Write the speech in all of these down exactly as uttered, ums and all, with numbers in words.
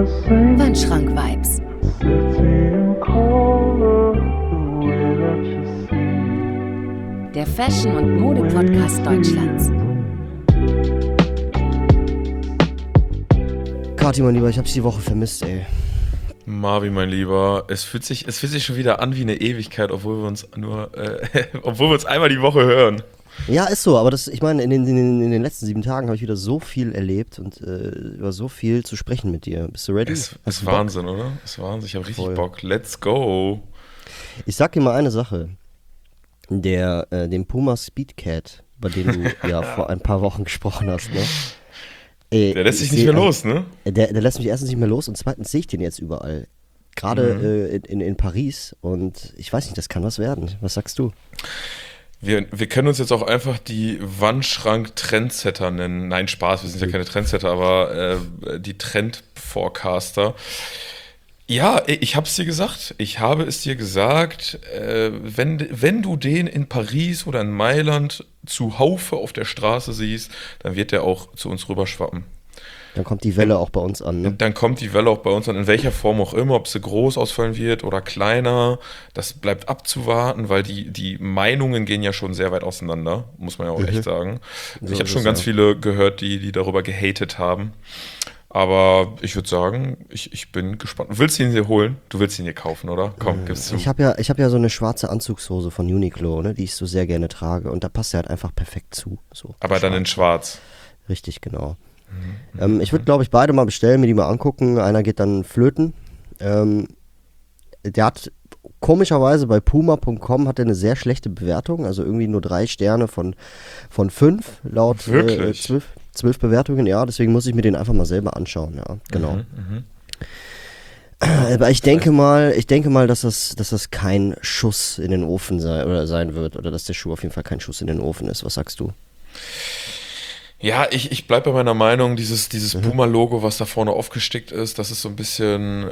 Wandschrank-Vibes. Der Fashion- und Mode-Podcast Deutschlands. Kati, mein Lieber, ich hab dich die Woche vermisst, ey. Marvin, mein Lieber, es fühlt sich, es fühlt sich schon wieder an wie eine Ewigkeit, obwohl wir uns nur, äh, obwohl wir uns einmal die Woche hören. Ja, ist so, aber das, ich meine, in den, in den, in den letzten sieben Tagen habe ich wieder so viel erlebt und äh, über so viel zu sprechen mit dir. Bist du ready? Es ist Wahnsinn, Bock? Oder? Es ist Wahnsinn, ich habe richtig Voll. Bock. Let's go. Ich sag dir mal eine Sache. Der, äh, den Puma Speedcat, bei dem du ja vor ein paar Wochen gesprochen hast, ne? Ey, der lässt sich nicht mehr los, ne? Der, der lässt mich erstens nicht mehr los und zweitens sehe ich den jetzt überall. Gerade mhm. äh, in, in Paris und ich weiß nicht, das kann was werden. Was sagst du? Wir, wir können uns jetzt auch einfach die Wandschrank-Trendsetter nennen. Nein, Spaß, wir sind ja keine Trendsetter, aber äh, die Trend-Forecaster. Ja, ich habe es dir gesagt. Ich habe es dir gesagt, äh, wenn, wenn du den in Paris oder in Mailand zuhaufe auf der Straße siehst, dann wird der auch zu uns rüberschwappen. Dann kommt die Welle auch bei uns an, ne? Dann kommt die Welle auch bei uns an, in welcher Form auch immer, ob sie groß ausfallen wird oder kleiner, das bleibt abzuwarten, weil die, die Meinungen gehen ja schon sehr weit auseinander, muss man ja auch mhm. echt sagen. So ich habe schon ganz ja. viele gehört, die, die darüber gehatet haben, aber ich würde sagen, ich, ich bin gespannt. Willst du ihn dir holen? Du willst ihn dir kaufen, oder? Komm, gib's zu. Ich habe ja, ich hab ja so eine schwarze Anzugshose von Uniqlo, ne, die ich so sehr gerne trage und da passt er halt einfach perfekt zu. So aber schwarz. Dann in schwarz. Richtig, genau. Mhm. Ähm, ich würde, glaube ich, beide mal bestellen, mir die mal angucken. Einer geht dann flöten. Ähm, der hat komischerweise bei puma punkt com hat er eine sehr schlechte Bewertung, also irgendwie nur drei Sterne von, von fünf laut äh, zwölf, zwölf Bewertungen. Ja, deswegen muss ich mir den einfach mal selber anschauen. Ja, genau. Mhm, Aber ich denke mal, ich denke mal, dass das, dass das kein Schuss in den Ofen sei, oder sein wird oder dass der Schuh auf jeden Fall kein Schuss in den Ofen ist. Was sagst du? Ja, ich, ich bleibe bei meiner Meinung, dieses, dieses mhm. Puma-Logo, was da vorne aufgestickt ist, das ist so ein bisschen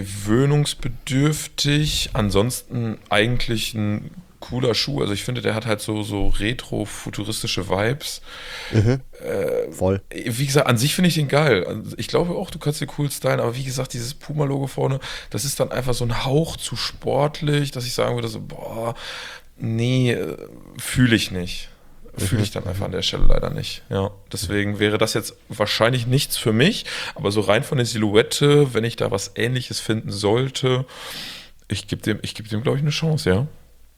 gewöhnungsbedürftig. Ansonsten eigentlich ein cooler Schuh. Also ich finde, der hat halt so, so retro-futuristische Vibes. Mhm. Äh, Voll. Wie gesagt, an sich finde ich den geil. Ich glaube auch, du kannst den cool stylen, aber wie gesagt, dieses Puma-Logo vorne, das ist dann einfach so ein Hauch zu sportlich, dass ich sagen würde, so, boah, nee, fühle ich nicht. Fühle ich dann einfach an der Stelle leider nicht. Ja, deswegen wäre das jetzt wahrscheinlich nichts für mich, aber so rein von der Silhouette, wenn ich da was Ähnliches finden sollte, ich gebe dem, ich gebe dem, glaube ich, eine Chance, ja.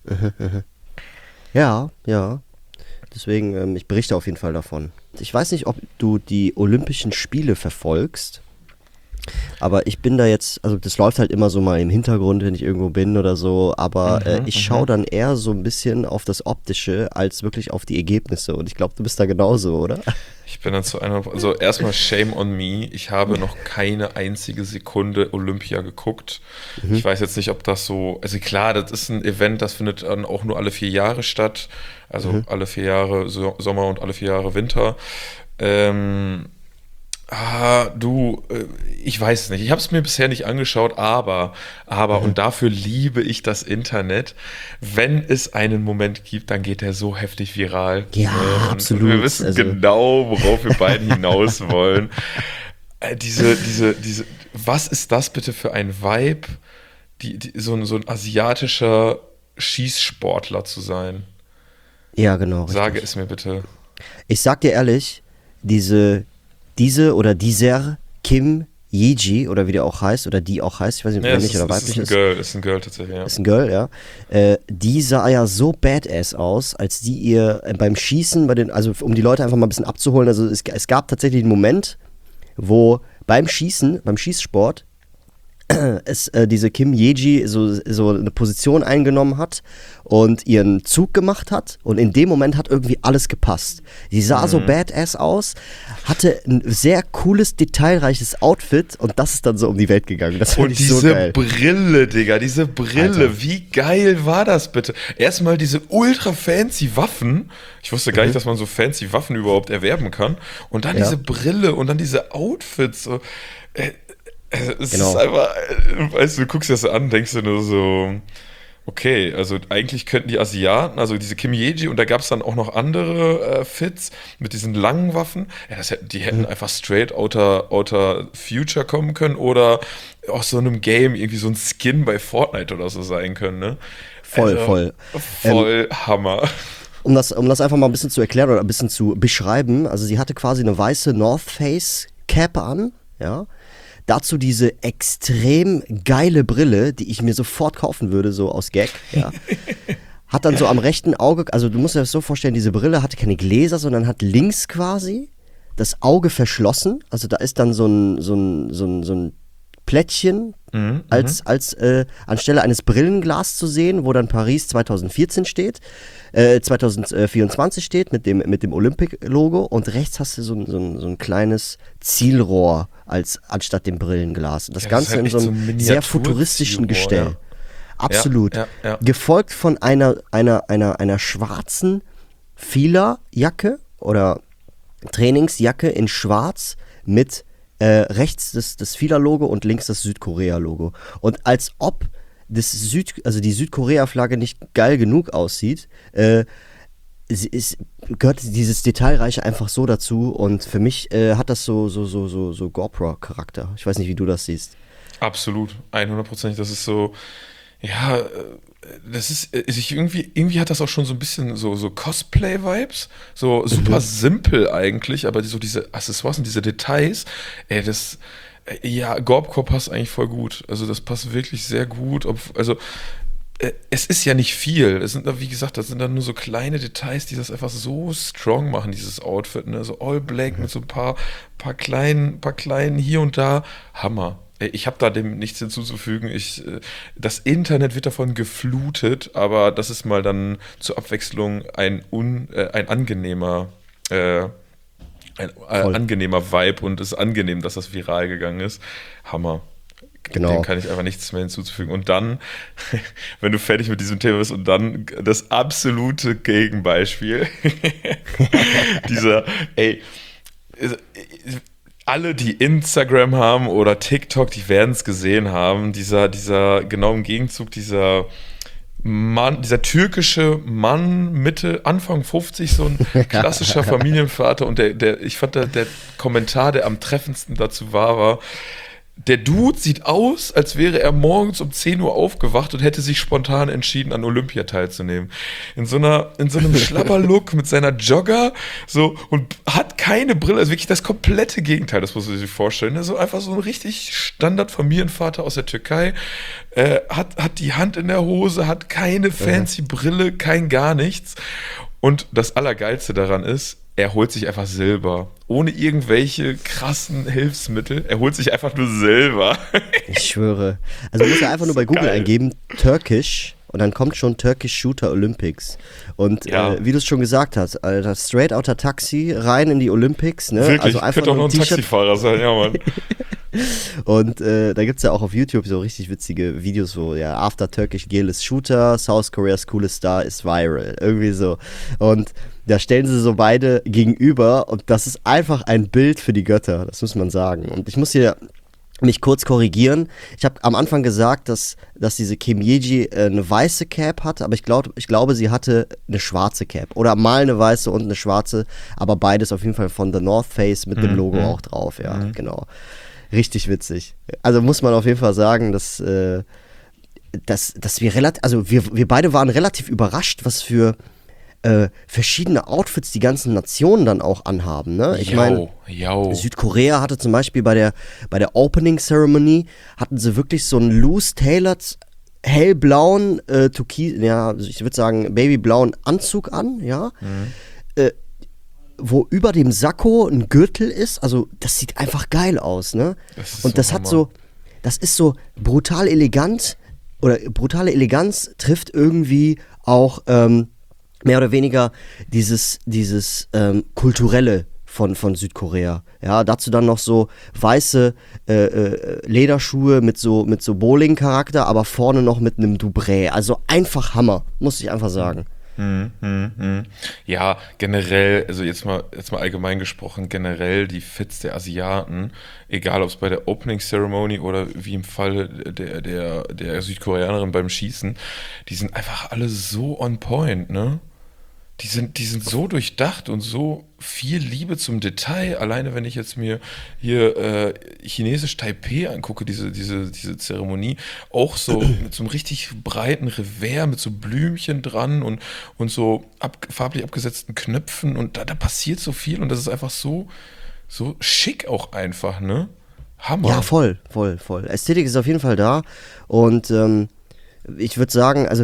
Ja, ja. Deswegen, ähm, ich berichte auf jeden Fall davon. Ich weiß nicht, ob du die Olympischen Spiele verfolgst, aber ich bin da jetzt, also das läuft halt immer so mal im Hintergrund, wenn ich irgendwo bin oder so, aber mhm, äh, ich schaue dann eher so ein bisschen auf das Optische als wirklich auf die Ergebnisse und ich glaube, du bist da genauso, oder? Ich bin dann zu einer, also erstmal shame on me, ich habe noch keine einzige Sekunde Olympia geguckt. Mhm. Ich weiß jetzt nicht, ob das so, also klar, das ist ein Event, das findet dann auch nur alle vier Jahre statt, also mhm. alle vier Jahre so, Sommer und alle vier Jahre Winter. Ähm, Ah, du, ich weiß es nicht. Ich habe es mir bisher nicht angeschaut, aber, aber, mhm. und dafür liebe ich das Internet. Wenn es einen Moment gibt, dann geht der so heftig viral. Ja, und absolut. Wir wissen also genau, worauf wir beiden hinaus wollen. Äh, diese, diese, diese, was ist das bitte für ein Vibe, die, die, so, ein, so ein asiatischer Schießsportler zu sein? Ja, genau. Sage richtig. es mir bitte. Ich sag dir ehrlich, diese Diese oder dieser Kim Ye-ji oder wie der auch heißt oder die auch heißt, ich weiß nicht, ja, männlich ist, oder weiblich ist. Ist ein Girl, ist ein Girl tatsächlich, ja. Ist ein Girl, ja. Äh, die sah ja so badass aus, als die ihr äh, beim Schießen, bei den, also um die Leute einfach mal ein bisschen abzuholen, also es, es gab tatsächlich einen Moment, wo beim Schießen, beim Schießsport, es äh, diese Kim Ye-ji so, so eine Position eingenommen hat und ihren Zug gemacht hat und in dem Moment hat irgendwie alles gepasst. Sie sah mhm. so badass aus, hatte ein sehr cooles, detailreiches Outfit und das ist dann so um die Welt gegangen. Das und ich diese so geil. Brille, Digga, diese Brille, Alter. Wie geil war das bitte? Erstmal diese ultra fancy Waffen. Ich wusste gar mhm. nicht, dass man so fancy Waffen überhaupt erwerben kann. Und dann ja. diese Brille und dann diese Outfits. So, äh, Es genau. ist einfach, weißt du, du guckst dir das an, denkst du nur so, Okay, also eigentlich könnten die Asiaten, also diese Kimyeji und da gab es dann auch noch andere äh, Fits mit diesen langen Waffen. Ja, das, hätten- die hätten einfach straight outer, outer Future kommen können oder aus so einem Game irgendwie so ein Skin bei Fortnite oder so sein können, ne? Voll, Also, voll. Voll Hammer. Um das, um das einfach mal ein bisschen zu erklären oder ein bisschen zu beschreiben, also sie hatte quasi eine weiße North Face Cap an, ja. Dazu diese extrem geile Brille, die ich mir sofort kaufen würde, so aus Gag, ja. Hat dann so am rechten Auge, also du musst dir das so vorstellen, diese Brille hatte keine Gläser, sondern hat links quasi das Auge verschlossen. Also da ist dann so ein, so ein, so ein, so ein Plättchen Mhm, als, als äh, anstelle eines Brillenglas zu sehen, wo dann Paris zwanzig vierzehn steht, äh, zwanzig vierundzwanzig steht mit dem, mit dem Olympic-Logo und rechts hast du so ein, so ein, so ein kleines Zielrohr als, anstatt dem Brillenglas. Und das Ja, das ist Ganze halt in so echt so einem ein sehr futuristischen Miniatur-Zielrohr, Gestell. Absolut. Ja, ja, ja. Gefolgt von einer, einer, einer, einer schwarzen Fila-Jacke oder Trainingsjacke in schwarz mit äh, rechts das, das Fila-Logo und links das Südkorea-Logo. Und als ob das Süd, also die Südkorea-Flagge nicht geil genug aussieht, äh, es, es gehört dieses Detailreiche einfach so dazu und für mich äh, hat das so, so, so, so, so GoPro-Charakter. Ich weiß nicht, wie du das siehst. Absolut, hundert Prozent. Das ist so, ja, äh, das ist, äh, ich irgendwie, irgendwie hat das auch schon so ein bisschen so, so Cosplay-Vibes, so super Mhm. simpel eigentlich, aber so diese Accessoires und diese Details, ey, das, äh, ja, Gorpcore passt eigentlich voll gut. Also das passt wirklich sehr gut. Ob, also äh, es ist ja nicht viel. Es sind, da, wie gesagt, das sind dann nur so kleine Details, die das einfach so strong machen, dieses Outfit, ne? So all black mit so ein paar, paar kleinen, paar kleinen hier und da. Hammer. Ey, ich habe da dem nichts hinzuzufügen. Ich, äh, das Internet wird davon geflutet, aber das ist mal dann zur Abwechslung ein, un, äh, ein angenehmer, äh, ein äh, Voll. angenehmer Vibe und es ist angenehm, dass das viral gegangen ist. Hammer. Genau. Dem kann ich einfach nichts mehr hinzuzufügen. Und dann, wenn du fertig mit diesem Thema bist, und dann das absolute Gegenbeispiel. Dieser, ey, alle, die Instagram haben oder TikTok, die werden es gesehen haben. Dieser, dieser, genau im Gegenzug, dieser Mann, dieser türkische Mann, Mitte, Anfang fünfzig, so ein klassischer Familienvater. Und der, der, ich fand, der, der Kommentar, der am treffendsten dazu war, war, der Dude sieht aus, als wäre er morgens um zehn Uhr aufgewacht und hätte sich spontan entschieden, an Olympia teilzunehmen. In so einer, in so einem Schlabberlook mit seiner Jogger, so, und hat keine Brille, also wirklich das komplette Gegenteil, das muss man sich vorstellen. Ne? So einfach so ein richtig Standard-Familienvater aus der Türkei, äh, hat, hat die Hand in der Hose, hat keine fancy Brille, kein gar nichts. Und das Allergeilste daran ist, er holt sich einfach Silber. Ohne irgendwelche krassen Hilfsmittel. Er holt sich einfach nur Silber. Ich schwöre. Also du musst ja einfach nur bei Google geil. eingeben, Turkish, und dann kommt schon Turkish Shooter Olympics. Und Ja. äh, wie du es schon gesagt hast, Alter, straight outer Taxi, rein in die Olympics, ne? Wirklich, Also einfach könnte auch nur noch ein ein T-Shirt. Taxifahrer sein, ja, Mann. Und äh, da gibt es ja auch auf YouTube so richtig witzige Videos, so, ja, After Turkish Gearless Shooter, South Korea's coolest star is viral. Irgendwie so. Und da stellen sie so beide gegenüber und das ist einfach ein Bild für die Götter, das muss man sagen. Und ich muss hier mich kurz korrigieren. Ich habe am Anfang gesagt, dass, dass diese Kimyeji äh, eine weiße Cap hat, aber ich, glaub, ich glaube, sie hatte eine schwarze Cap. Oder mal eine weiße und eine schwarze, aber beides auf jeden Fall von The North Face mit dem Logo Mhm. auch drauf, ja, genau. Richtig witzig. Also muss man auf jeden Fall sagen, dass, äh, dass, dass wir relativ, also wir, wir beide waren relativ überrascht, was für äh, verschiedene Outfits die ganzen Nationen dann auch anhaben, ne? Ich meine, yo. Südkorea hatte zum Beispiel bei der, bei der Opening Ceremony, hatten sie wirklich so einen loose tailored hellblauen, äh, türkis, ja, ich würde sagen babyblauen Anzug an, ja, äh, wo über dem Sakko ein Gürtel ist, also das sieht einfach geil aus, ne? Das ist Und so das hat Hammer. so, das ist so brutal elegant, oder brutale Eleganz trifft irgendwie auch ähm, mehr oder weniger dieses, dieses ähm, kulturelle von, von Südkorea. Ja, dazu dann noch so weiße äh, äh, Lederschuhe mit so, mit so Bowling-Charakter, aber vorne noch mit einem Dubré. Also einfach Hammer, muss ich einfach sagen. Hm, hm, hm. Ja, generell, also jetzt mal, jetzt mal allgemein gesprochen, generell die Fits der Asiaten, egal ob es bei der Opening Ceremony oder wie im Fall der, der, der Südkoreanerin beim Schießen, die sind einfach alle so on point, ne? Die sind, die sind so durchdacht und so viel Liebe zum Detail. Alleine wenn ich jetzt mir hier äh, chinesisch Taipei angucke, diese, diese, diese Zeremonie, auch so mit so einem richtig breiten Revers, mit so Blümchen dran und, und so ab, farblich abgesetzten Knöpfen und da, da passiert so viel und das ist einfach so, so schick auch einfach, ne? Hammer. Ja, voll, voll, voll. Ästhetik ist auf jeden Fall da und ähm, ich würde sagen, also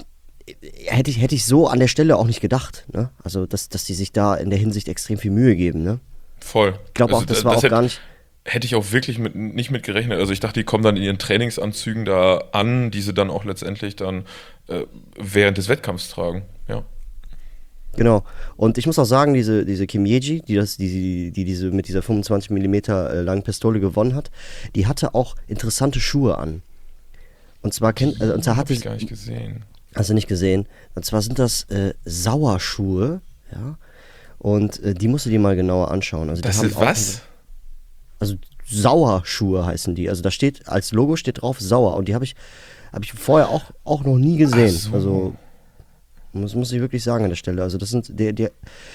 hätte ich, hätte ich so an der Stelle auch nicht gedacht, ne? Also, dass, dass die sich da in der Hinsicht extrem viel Mühe geben, ne? Voll. Ich glaube auch, Also, das war das auch hätte, gar nicht... Hätte ich auch wirklich mit, nicht mit gerechnet. Also ich dachte, die kommen dann in ihren Trainingsanzügen da an, die sie dann auch letztendlich dann äh, während des Wettkampfs tragen, ja. Genau. Und ich muss auch sagen, diese, diese Kim Ye-ji, die, das, die, die diese mit dieser fünfundzwanzig Millimeter langen Pistole gewonnen hat, die hatte auch interessante Schuhe an. Und zwar kennt, also, und zwar hatte Hab ich gar nicht gesehen. Hast du nicht gesehen? Und zwar sind das äh, Sauerschuhe, ja. Und äh, die musst du dir mal genauer anschauen. Also, die Das haben ist auch was? Eine, also Sauerschuhe heißen die. Also da steht, als Logo steht drauf Sauer. Und die habe ich, hab ich vorher auch, auch noch nie gesehen. Ach so. Also, das muss ich wirklich sagen an der Stelle. Also das sind, der, der,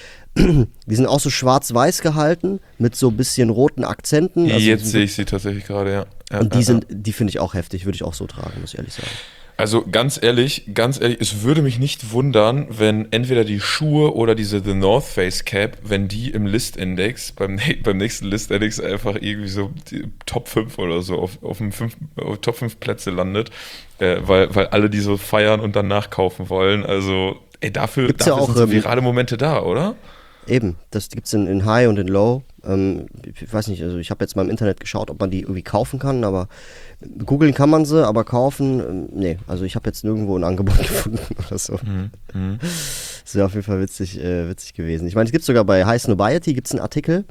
die sind auch so schwarz-weiß gehalten, mit so ein bisschen roten Akzenten. Also Jetzt sehe ich sie tatsächlich gerade, ja. ja Und die ja, sind, die finde ich auch heftig, würde ich auch so tragen, muss ich ehrlich sagen. Also ganz ehrlich, ganz ehrlich, es würde mich nicht wundern, wenn entweder die Schuhe oder diese The North Face Cap, wenn die im Listindex, beim, beim nächsten Listindex einfach irgendwie so die Top fünf oder so auf, auf, dem fünf, auf Top fünf Plätze landet, äh, weil, weil alle die so feiern und dann nachkaufen wollen. Also ey, dafür, Gibt's dafür ja auch, sind so ähm, virale Momente da, oder? Eben, das gibt es in, in High und in Low. Ähm, ich weiß nicht, also ich habe jetzt mal im Internet geschaut, ob man die irgendwie kaufen kann, aber googeln kann man sie, aber kaufen, ähm, nee, also ich habe jetzt nirgendwo ein Angebot gefunden oder so. Mhm. Mhm. Das wäre auf jeden Fall witzig, äh, witzig gewesen. Ich meine, es gibt sogar bei High Snobiety gibt's einen Artikel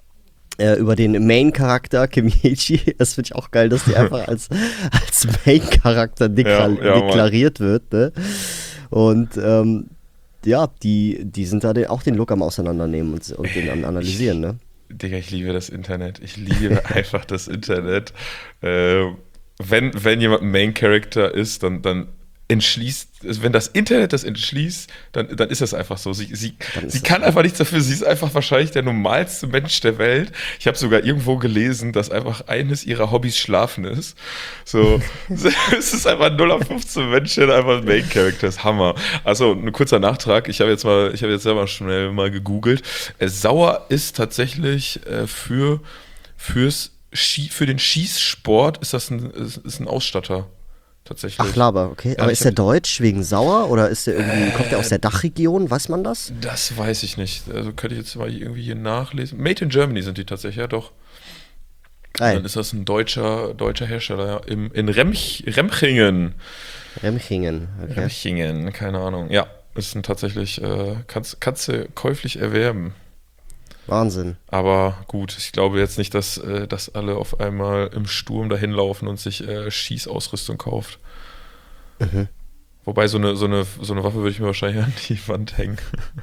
äh, über den Main-Charakter Kim Ye-ji. Das finde ich auch geil, dass die einfach als, als Main-Charakter dekla- Ja, ja, deklariert wird, ne? Und ähm, ja, die, die sind da den, auch den Look am Auseinandernehmen und, und den am Analysieren, ne? Digga, ich liebe das Internet. Ich liebe einfach das Internet. Äh, wenn, wenn jemand ein Main Character ist, dann, dann entschließt, wenn das Internet das entschließt, dann, dann ist das einfach so. Sie, sie, sie kann so. einfach nichts dafür. Sie ist einfach wahrscheinlich der normalste Mensch der Welt. Ich habe sogar irgendwo gelesen, dass einfach eines ihrer Hobbys Schlafen ist. So, es ist einfach ein null auf fünfzehn Mensch, der einfach ein Main Character ist. Hammer. Also, ein kurzer Nachtrag. Ich habe jetzt mal, ich habe jetzt selber schnell mal gegoogelt. Äh, Sauer ist tatsächlich äh, für, fürs Schie- für den Schießsport ist das ein, ist, ist ein Ausstatter. Tatsächlich. Ach, Laber, okay. Ja, aber ich ist der hab- deutsch wegen sauer oder ist der irgendwie, kommt der aus der Dachregion? Weiß man das? Das weiß ich nicht. Also könnte ich jetzt mal irgendwie hier nachlesen. Made in Germany sind die tatsächlich, ja doch. Geil. Dann ist das ein deutscher, deutscher Hersteller, ja. Im, in Remch, Remchingen. Remchingen, okay. Remchingen, keine Ahnung. Ja, ist ein tatsächlich, äh, kannst, kannst du käuflich erwerben. Wahnsinn. Aber gut, ich glaube jetzt nicht, dass, äh, dass alle auf einmal im Sturm dahin laufen und sich äh, Schießausrüstung kauft. Mhm. Wobei so eine, so, eine, so eine Waffe würde ich mir wahrscheinlich an die Wand hängen.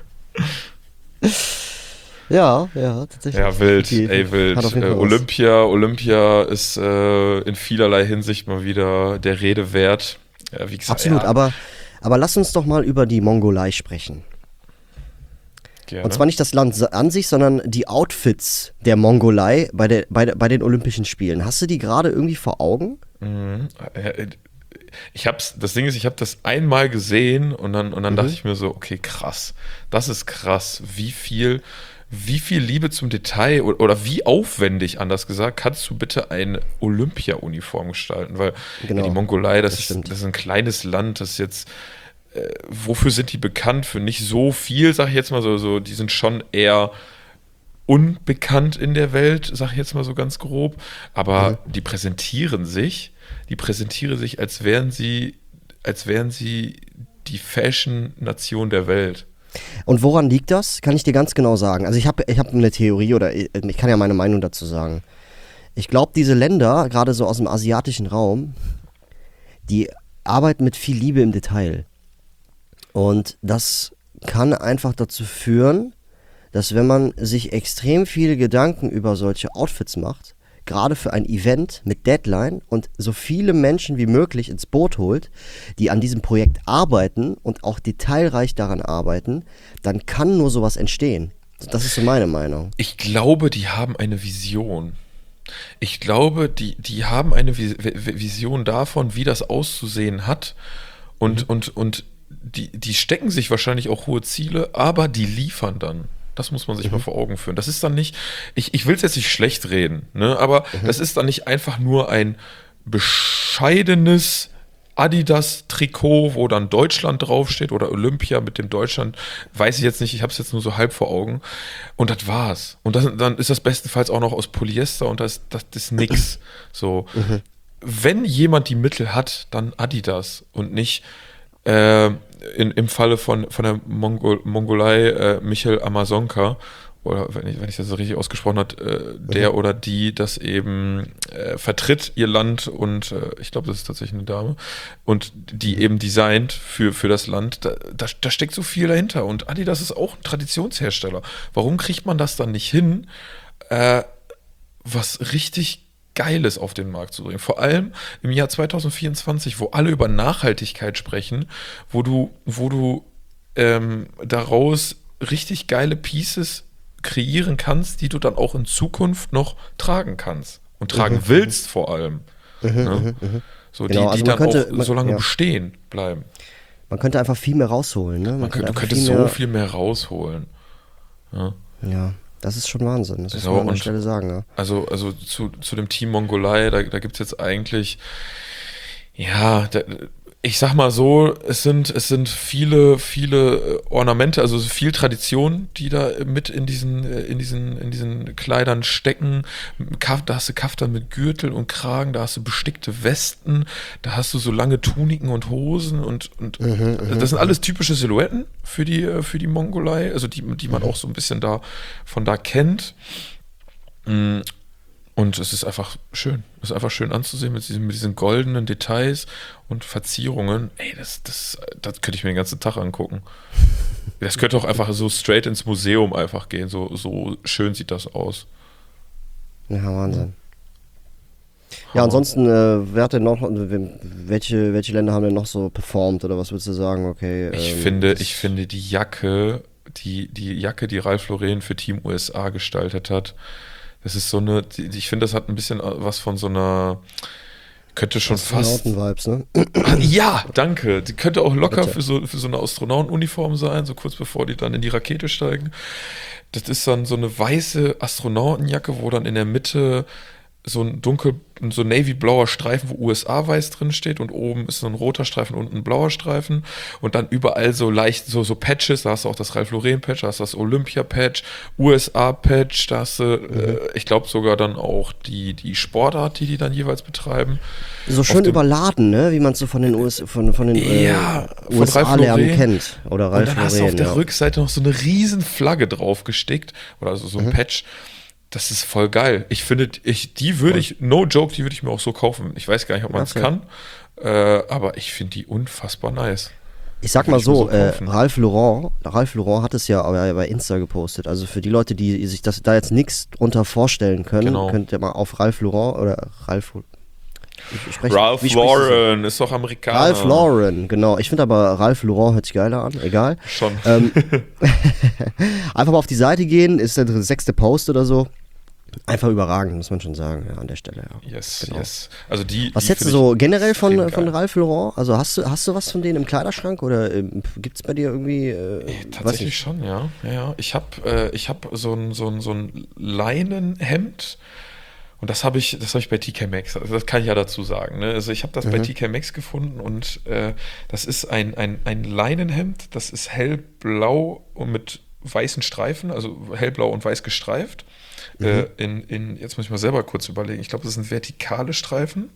Ja, ja, tatsächlich. Ja, wild, Die- ey, wild. hat auf jeden Äh, Fall was. Olympia, Olympia ist äh, in vielerlei Hinsicht mal wieder der Rede wert. Ja, wie gesagt, Absolut, ja, aber, aber lass uns doch mal über die Mongolei sprechen. gerne. Und zwar nicht das Land an sich, sondern die Outfits der Mongolei bei, der, bei, der, bei den Olympischen Spielen. Hast du die gerade irgendwie vor Augen? Mhm. Äh, Ich hab's, das Ding ist, ich habe das einmal gesehen und dann, und dann Mhm. dachte ich mir so, okay, krass, das ist krass, wie viel, wie viel Liebe zum Detail oder, oder wie aufwendig, anders gesagt, kannst du bitte eine Olympia-Uniform gestalten, weil Genau, ja, die Mongolei, das, das ist, stimmt. das ist ein kleines Land, das jetzt, äh, wofür sind die bekannt? Für nicht so viel, sag ich jetzt mal so, so, die sind schon eher unbekannt in der Welt, sag ich jetzt mal so ganz grob, aber Mhm. die präsentieren sich, die präsentieren sich, als wären sie, als wären sie die Fashion-Nation der Welt. Und woran liegt das? Kann ich dir ganz genau sagen. Also ich habe ich hab eine Theorie oder ich ich kann ja meine Meinung dazu sagen. Ich glaube, diese Länder, gerade so aus dem asiatischen Raum, die arbeiten mit viel Liebe im Detail. Und das kann einfach dazu führen, dass wenn man sich extrem viele Gedanken über solche Outfits macht, gerade für ein Event mit Deadline und so viele Menschen wie möglich ins Boot holt, die an diesem Projekt arbeiten und auch detailreich daran arbeiten, dann kann nur sowas entstehen. Das ist so meine Meinung. Ich glaube, die haben eine Vision. Ich glaube, die, die haben eine Vision davon, wie das auszusehen hat. Und, mhm. und, und die, die stecken sich wahrscheinlich auch hohe Ziele, aber die liefern dann. Das muss man sich mhm. mal vor Augen führen. Das ist dann nicht, ich, ich will es jetzt nicht schlecht reden, ne, aber mhm. das ist dann nicht einfach nur ein bescheidenes Adidas-Trikot, wo dann Deutschland draufsteht oder Olympia mit dem Deutschland, weiß ich jetzt nicht, ich habe es jetzt nur so halb vor Augen. Und das war's. Und das, dann ist das bestenfalls auch noch aus Polyester und das, das ist nix. So. Mhm. Wenn jemand die Mittel hat, dann Adidas und nicht äh, in, im Falle von, von der Mongol, Mongolei äh, Michel Amazonka, oder wenn ich, wenn ich das so richtig ausgesprochen habe, äh, der mhm. oder die das eben äh, vertritt ihr Land und äh, ich glaube, das ist tatsächlich eine Dame und die mhm. eben designt für, für das Land, da, da, da steckt so viel dahinter und Adidas ist auch ein Traditionshersteller. Warum kriegt man das dann nicht hin, äh, was richtig Geiles auf den Markt zu bringen? Vor allem im Jahr zwanzig vierundzwanzig, wo alle über Nachhaltigkeit sprechen, wo du, wo du ähm, daraus richtig geile Pieces kreieren kannst, die du dann auch in Zukunft noch tragen kannst und tragen mhm. willst vor allem. Mhm, ne? mhm, so genau, die, die also dann könnte, auch man, so lange ja. bestehen bleiben. Man könnte einfach viel mehr rausholen. Ne? Man man könnte, du könntest viel so viel mehr rausholen. Ja, ja, das ist schon Wahnsinn. Das muss man an der Stelle sagen. Ja. Also, also zu, zu dem Team Mongolei, da, da gibt es jetzt eigentlich, ja, da, ich sag mal so, es sind, es sind viele, viele Ornamente, also viel Tradition, die da mit in diesen, in diesen, in diesen Kleidern stecken. Da hast du Kaftan mit Gürtel und Kragen, da hast du bestickte Westen, da hast du so lange Tuniken und Hosen und, und mhm, das sind alles typische Silhouetten für die, für die Mongolei, also die, die man mhm. auch so ein bisschen da von da kennt. Und es ist einfach schön. Es ist einfach schön anzusehen mit diesen, mit diesen goldenen Details und Verzierungen. Ey, das, das, das könnte ich mir den ganzen Tag angucken. Das könnte auch einfach so straight ins Museum einfach gehen. So, so schön sieht das aus. Ja, Wahnsinn. Ja, ansonsten, äh, wer hat denn noch, welche, welche Länder haben denn noch so performt oder was würdest du sagen? Okay, ich, ähm, finde, ich finde die Jacke, die, die Jacke, die Ralph Lauren für Team U S A gestaltet hat, das ist so eine, ich finde, das hat ein bisschen was von so einer, könnte schon fast... Astronauten-Vibes, ne? Ja, danke. Die könnte auch locker für so, für so eine Astronautenuniform sein, so kurz bevor die dann in die Rakete steigen. Das ist dann so eine weiße Astronautenjacke, wo dann in der Mitte so ein dunkel, so navy-blauer Streifen, wo U S A weiß drin steht und oben ist so ein roter Streifen und unten ein blauer Streifen und dann überall so leicht, so, so Patches, da hast du auch das Ralph Lauren Patch, da hast du das Olympia-Patch, U S A-Patch, da hast du, mhm. äh, ich glaube sogar dann auch die, die Sportart, die die dann jeweils betreiben. So schön überladen, ne, wie man es so von den, U S, von, von den ja, äh, U S A-Lärmen kennt. Oder Ralph und dann Lauren, hast du auf der ja. Rückseite noch so eine riesen Flagge drauf gestickt, oder also so ein mhm. Patch. Das ist voll geil. Ich finde, ich, die würde ich, no joke, die würde ich mir auch so kaufen. Ich weiß gar nicht, ob man es okay. kann, äh, aber ich finde die unfassbar nice. Ich sag mal so, so äh, Ralph Lauren, Ralph Lauren hat es ja bei Insta gepostet. Also für die Leute, die sich das da jetzt nichts drunter vorstellen können, genau. könnt ihr mal auf Ralph Lauren oder Ralph ich spreche, Ralph Lauren ist doch Amerikaner. Ralph Lauren, genau. Ich finde aber Ralph Lauren hört sich geiler an, egal. Schon. Ähm, einfach mal auf die Seite gehen, ist der sechste Post oder so. Einfach überragend, muss man schon sagen, ja, an der Stelle. Ja. Yes, genau. yes. Also die, was die hättest du so generell von, von Ralph Lauren? Also hast du, hast du was von denen im Kleiderschrank oder ähm, gibt es bei dir irgendwie? Äh, Tatsächlich schon, ja. ja, ja. Ich habe äh, ich hab so ein, so ein, so ein Leinenhemd. Und das habe ich, das habe ich bei T K Maxx, also das kann ich ja dazu sagen. Ne? Also ich habe das mhm. bei T K Maxx gefunden und äh, das ist ein, ein, ein Leinenhemd, das ist hellblau und mit weißen Streifen, also hellblau und weiß gestreift. Mhm. Äh, in, in, jetzt muss ich mal selber kurz überlegen, ich glaube, das sind vertikale Streifen.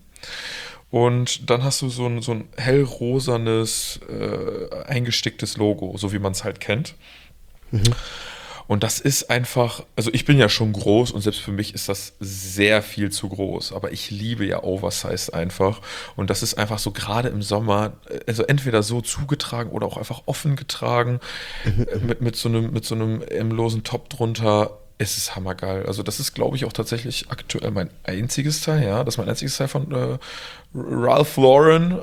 Und dann hast du so ein, so ein hellrosanes, äh, eingesticktes Logo, so wie man es halt kennt. Mhm. Und das ist einfach, also ich bin ja schon groß und selbst für mich ist das sehr viel zu groß. Aber ich liebe ja Oversized einfach. Und das ist einfach so gerade im Sommer, also entweder so zugetragen oder auch einfach offen getragen, mit, mit so einem, mit so einem losen Top drunter. Es ist hammergeil. Also das ist, glaube ich, auch tatsächlich aktuell mein einziges Teil, ja. Das ist mein einziges Teil von äh, Ralph Lauren.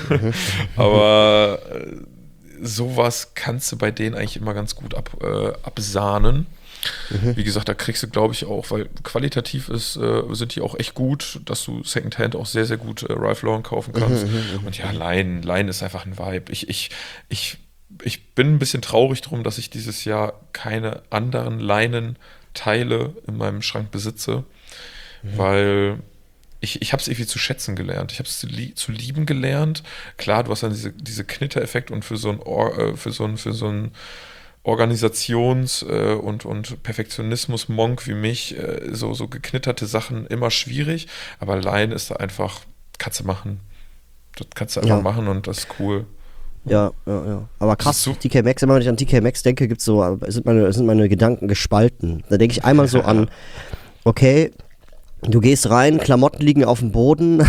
Aber äh, sowas kannst du bei denen eigentlich immer ganz gut ab, äh, absahnen. Mhm. Wie gesagt, da kriegst du, glaube ich, auch, weil qualitativ ist, äh, sind die auch echt gut, dass du Secondhand auch sehr, sehr gut äh, Ralph Lauren kaufen kannst. Mhm, Und ja, Line, Line ist einfach ein Vibe. Ich, ich, ich, ich bin ein bisschen traurig drum, dass ich dieses Jahr keine anderen Leinen Teile in meinem Schrank besitze, mhm. weil ich, ich habe es irgendwie zu schätzen gelernt. Ich habe es zu, lie- zu lieben gelernt. Klar, du hast dann diese, diese Knittereffekt und für so ein, Or- äh, für so ein, für so ein Organisations- äh, und, und Perfektionismus-Monk wie mich, äh, so, so geknitterte Sachen immer schwierig, aber Line ist da einfach, kannst du machen. Das kannst du einfach Ja. machen und das ist cool. Ja, ja, ja. Aber krass, So- T K Maxx, immer wenn ich an T K Maxx denke, gibt's so, sind meine, sind meine Gedanken gespalten. Da denke ich einmal so an, okay, du gehst rein, Klamotten liegen auf dem Boden,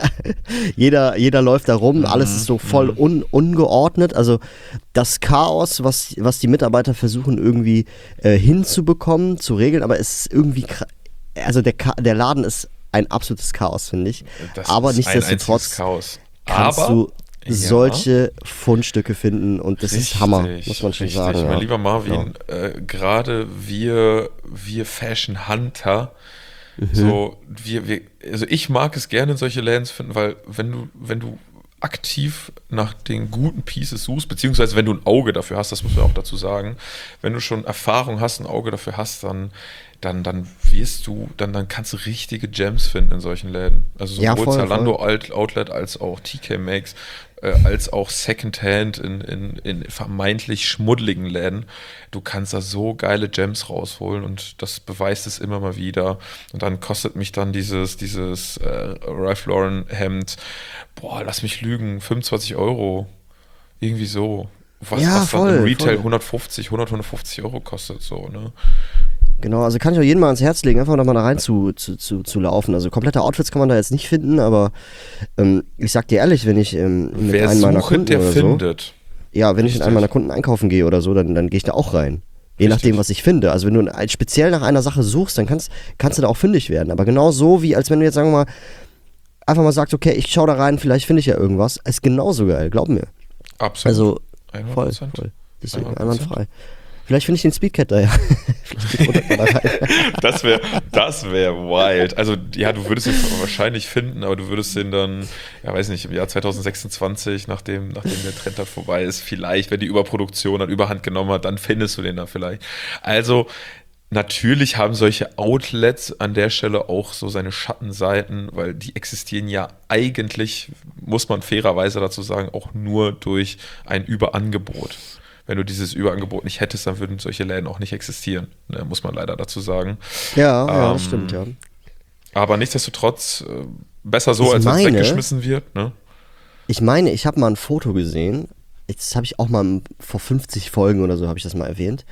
jeder, jeder läuft da rum, alles ist so voll un, ungeordnet. Also das Chaos, was, was die Mitarbeiter versuchen irgendwie äh, hinzubekommen, zu regeln, aber es ist irgendwie, kra- also der, Ka- der Laden ist ein absolutes Chaos, finde ich. Das aber ist ein einziges nichtsdestotrotz Chaos. kannst Aber du ja. solche Fundstücke finden und das ist Hammer, muss man schon richtig. sagen. Mein ja. lieber Marvin, äh, gerade wir, wir Fashion Hunter, Mhm. so, wir, wir, also ich mag es gerne in solche Läden zu finden, weil wenn du, wenn du aktiv nach den guten Pieces suchst, beziehungsweise wenn du ein Auge dafür hast, das muss man auch dazu sagen, wenn du schon Erfahrung hast, ein Auge dafür hast, dann, dann, dann wirst du, dann, dann kannst du richtige Gems finden in solchen Läden. Also sowohl Ja, voll, Zalando Out- Outlet als auch T K Maxx, äh, als auch Secondhand in, in, in vermeintlich schmuddeligen Läden. Du kannst da so geile Gems rausholen und das beweist es immer mal wieder. Und dann kostet mich dann dieses, dieses äh, Ralph Lauren Hemd, boah, lass mich lügen, fünfundzwanzig Euro. Irgendwie so. Was, Ja, was voll, dann im Retail voll. hundertfünfzig, hundert, hundertfünfzig Euro kostet, so, ne? Genau, also kann ich auch jedem mal ans Herz legen, einfach nochmal da rein zu, zu, zu, zu laufen. Also komplette Outfits kann man da jetzt nicht finden, aber ähm, ich sag dir ehrlich, wenn ich ähm, mit Wer einem meiner sucht, Kunden der oder findet. so, ja, wenn ich mit Richtig. einem meiner Kunden einkaufen gehe oder so, dann, dann gehe ich da auch rein. Je Richtig. nachdem, was ich finde. Also wenn du ein- speziell nach einer Sache suchst, dann kannst, kannst du da auch fündig werden. Aber genau so, wie als wenn du jetzt, sagen wir mal, einfach mal sagst, okay, ich schau da rein, vielleicht finde ich ja irgendwas, ist genauso geil, glaub mir. Absolut. Also hundert voll, Prozent. voll. Deswegen hundert Prozent. einwandfrei. Vielleicht finde ich den Speedcat da ja. Vielleicht geht hundert Mal da rein. Das wäre das wär wild. Also, ja, du würdest ihn wahrscheinlich finden, aber du würdest den dann, ja, weiß nicht, im Jahr zwanzig sechsundzwanzig, nachdem, nachdem der Trend dann vorbei ist, vielleicht, wenn die Überproduktion dann Überhand genommen hat, dann findest du den da vielleicht. Also, natürlich haben solche Outlets an der Stelle auch so seine Schattenseiten, weil die existieren ja eigentlich, muss man fairerweise dazu sagen, auch nur durch ein Überangebot. Wenn du dieses Überangebot nicht hättest, dann würden solche Läden auch nicht existieren, ne, muss man leider dazu sagen. Ja, ja, das Ähm, stimmt, ja. Aber nichtsdestotrotz, äh, besser so, Ich als wenn es meine- weggeschmissen wird. Ne? Ich meine, ich habe mal ein Foto gesehen, das habe ich auch mal vor fünfzig Folgen oder so, habe ich das mal erwähnt.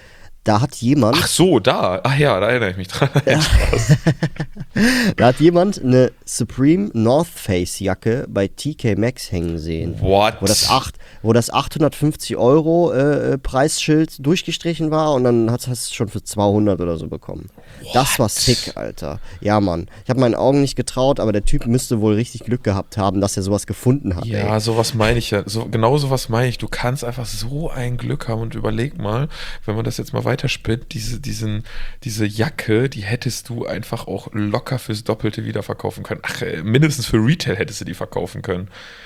Da hat jemand, Ach so, da. Ach ja, da erinnere ich mich dran. Spaß. da hat jemand eine Supreme North Face Jacke bei T K Maxx hängen sehen. What? Wo das, acht, wo das achthundertfünfzig Euro äh, Preisschild durchgestrichen war und dann hast du es schon für zweihundert oder so bekommen. Das war sick, Alter. Ja, Mann. Ich habe meinen Augen nicht getraut, aber der Typ müsste wohl richtig Glück gehabt haben, dass er sowas gefunden hat. Ja, ey. sowas meine ich ja. So, genau sowas meine ich. Du kannst einfach so ein Glück haben und überleg mal, wenn man das jetzt mal weiterspinnt, diese, diesen, diese Jacke, die hättest du einfach auch locker fürs Doppelte wiederverkaufen können. Ach, äh, mindestens für Retail hättest du die verkaufen können.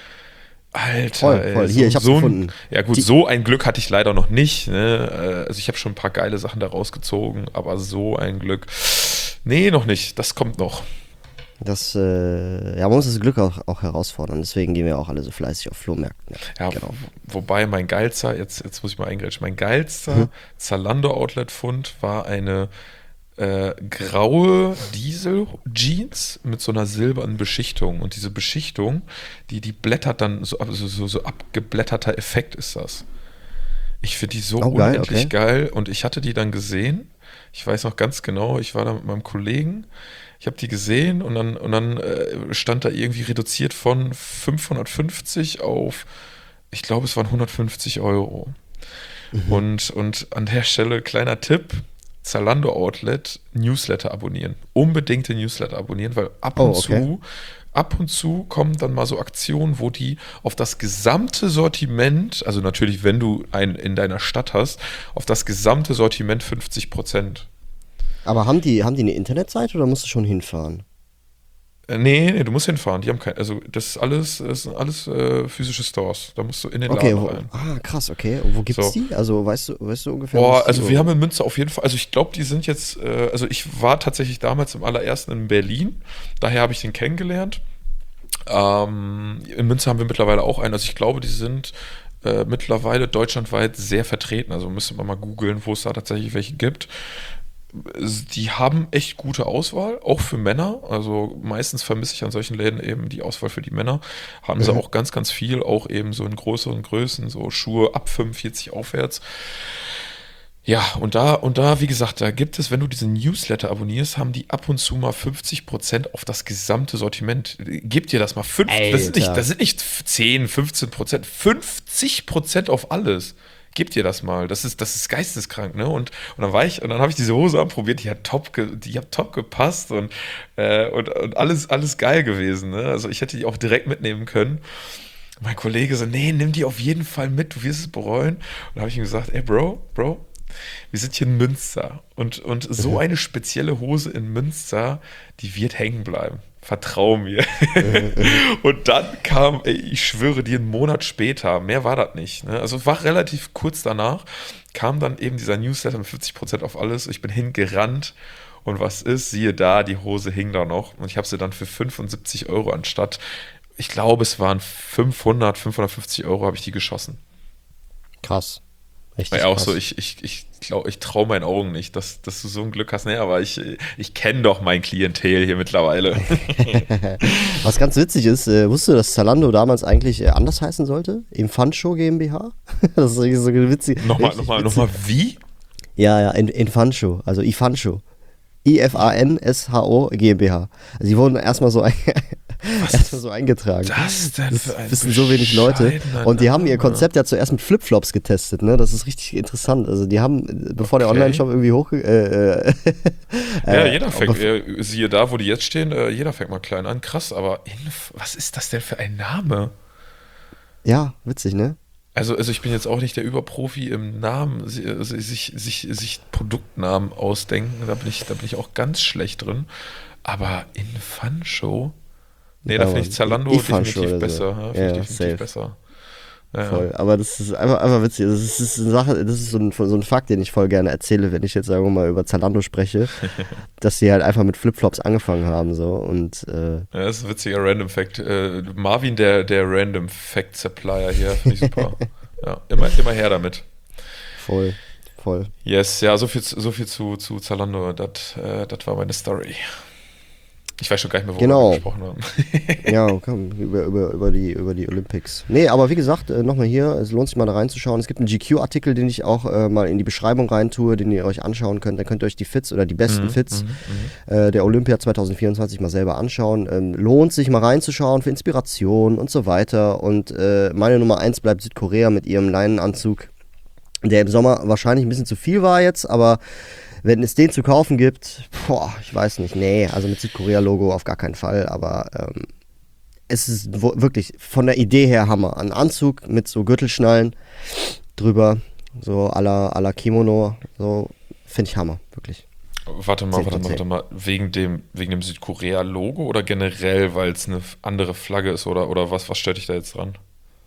Alter, Voll, ey, voll. so, Hier, ich hab's so ein, gefunden. Ja gut, Die- so ein Glück hatte ich leider noch nicht. Ne? Also ich habe schon ein paar geile Sachen da rausgezogen, aber so ein Glück, nee, noch nicht. Das kommt noch. Das, äh, ja, man muss das Glück auch, auch herausfordern. Deswegen gehen wir auch alle so fleißig auf Flohmärkten. Ja, genau. wo- wobei mein geilster, jetzt, jetzt muss ich mal eingrätschen, mein geilster Mhm. Zalando-Outlet-Fund war eine äh, graue Diesel-Jeans mit so einer silbernen Beschichtung. Und diese Beschichtung, die, die blättert dann, so, also so, so abgeblätterter Effekt ist das. Ich finde die so Oh, geil, unendlich okay. geil und ich hatte die dann gesehen. Ich weiß noch ganz genau, ich war da mit meinem Kollegen. Ich habe die gesehen und dann, und dann äh, stand da irgendwie reduziert von fünfhundertfünfzig auf, ich glaube, es waren hundertfünfzig Euro. Mhm. Und, und an der Stelle kleiner Tipp, Zalando Outlet, Newsletter abonnieren. Unbedingt den Newsletter abonnieren, weil ab Oh, und okay. zu, ab und zu kommen dann mal so Aktionen, wo die auf das gesamte Sortiment, also natürlich, wenn du einen in deiner Stadt hast, auf das gesamte Sortiment fünfzig Prozent. Aber haben die, haben die eine Internetseite oder musst du schon hinfahren? Äh, Nee, nee, du musst hinfahren. Die haben kein, also das ist alles, das sind alles äh, physische Stores. Da musst du in den Okay, Laden wo, rein. ah, krass, okay. Und wo gibt's So. die? Also weißt du, weißt du ungefähr, wo Boah, es die also wir so- haben in Münster auf jeden Fall, also ich glaube, die sind jetzt, äh, also ich war tatsächlich damals im allerersten in Berlin, daher habe ich den kennengelernt. Ähm, in Münster haben wir mittlerweile auch einen, also ich glaube, die sind äh, mittlerweile deutschlandweit sehr vertreten, also müsste man mal googeln, wo es da tatsächlich welche gibt. Die haben echt gute Auswahl, auch für Männer. Also meistens vermisse ich an solchen Läden eben die Auswahl für die Männer. Haben sie Mhm. auch ganz, ganz viel, auch eben so in größeren Größen, so Schuhe ab fünfundvierzig aufwärts. Ja, und da, und da, wie gesagt, da gibt es, wenn du diesen Newsletter abonnierst, haben die ab und zu mal fünfzig Prozent auf das gesamte Sortiment. Gib dir das mal fünf, das sind nicht, Alter. das sind nicht zehn, fünfzehn Prozent, fünfzig Prozent auf alles. Gib dir das mal. Das ist, das ist geisteskrank, ne? Und, und dann war ich, und dann habe ich diese Hose anprobiert, die hat top, ge, die hat top gepasst und, äh, und, und alles, alles geil gewesen, ne? Also ich hätte die auch direkt mitnehmen können. Mein Kollege so, nee, nimm die auf jeden Fall mit, du wirst es bereuen. Und da habe ich ihm gesagt, ey, Bro, Bro, wir sind hier in Münster und, und so eine spezielle Hose in Münster, die wird hängen bleiben. Vertrau mir. Und dann kam, ey, ich schwöre dir, einen Monat später, mehr war das nicht. Ne? Also es war relativ kurz danach, kam dann eben dieser Newsletter mit fünfzig Prozent auf alles. Ich bin hingerannt und was ist, siehe da, die Hose hing da noch. Und ich habe sie dann für fünfundsiebzig Euro anstatt, ich glaube, es waren fünfhundert, fünfhundertfünfzig Euro, habe ich die geschossen. Krass. Richtig Weil auch krass. so, ich, ich, ich glaube, ich traue meinen Augen nicht, dass, dass du so ein Glück hast. Nee, aber ich, ich kenne doch mein Klientel hier mittlerweile. Was ganz witzig ist, äh, wusstest du, dass Zalando damals eigentlich äh, anders heißen sollte? Infancho GmbH? Das ist irgendwie so witzig. Nochmal, richtig nochmal, witzig. nochmal, wie? Ja, ja, In- Infancho, also Ifancho. I F A N S H O GmbH. Also die wurden erstmal so, ein, erstmal so eingetragen. Das denn Das für ein wissen so wenig Leute. bescheidener Und die haben ihr Name. Konzept ja zuerst mit Flipflops getestet, ne? Das ist richtig interessant. Also die haben, äh, bevor der Okay. Online-Shop irgendwie hoch... Äh, äh, Ja, äh, jeder fängt, aber- äh, siehe da, wo die jetzt stehen, äh, jeder fängt mal klein an. Krass, aber Inf was ist das denn für ein Name? Ja, witzig, ne? Also, also ich bin jetzt auch nicht der Überprofi im Namen, si- also sich, sich, sich Produktnamen ausdenken, da bin ich, da bin ich auch ganz schlecht drin. Aber Infancho? Nee, da Ja, finde ich Mann. Zalando Ifancho definitiv oder so. besser. Ja, finde Ja, ich definitiv safe. besser. Ja, ja. Voll. Aber das ist einfach, einfach witzig. Das ist, das ist eine Sache, das ist so ein, so ein Fakt, den ich voll gerne erzähle, wenn ich jetzt, sagen wir mal, über Zalando spreche, dass sie halt einfach mit Flipflops angefangen haben, so. Und, äh, Ja, das ist ein witziger Random Fact. Äh, Marvin, der, der Random Fact Supplier hier, finde ich super. Ja, immer, immer her damit. voll, voll. Yes, ja, so viel, zu- so viel zu, zu Zalando. Das äh, das war meine Story. Ich weiß schon gar nicht mehr, worüber Genau. wir gesprochen haben. Ja, komm, über, über, über, die, über die Olympics. Nee, aber wie gesagt, äh, nochmal hier, es lohnt sich mal da reinzuschauen. Es gibt einen G Q-Artikel, den ich auch äh, mal in die Beschreibung reintue, den ihr euch anschauen könnt. Da könnt ihr euch die Fits oder die besten Mhm, Fits mhm, äh, der Olympia zwanzig vierundzwanzig mal selber anschauen. Ähm, lohnt sich mal reinzuschauen für Inspiration und so weiter. Und äh, meine Nummer eins bleibt Südkorea mit ihrem Leinenanzug, der im Sommer wahrscheinlich ein bisschen zu viel war jetzt, aber wenn es den zu kaufen gibt, boah, ich weiß nicht, nee, also mit Südkorea-Logo auf gar keinen Fall, aber ähm, es ist wo- wirklich von der Idee her Hammer. Ein Anzug mit so Gürtelschnallen drüber, so à la, à la Kimono, so finde ich Hammer, wirklich. Warte mal, zehn warte von mal, zehn. warte mal. Wegen dem, wegen dem Südkorea-Logo oder generell, weil es eine andere Flagge ist oder, oder was, was stört dich da jetzt dran?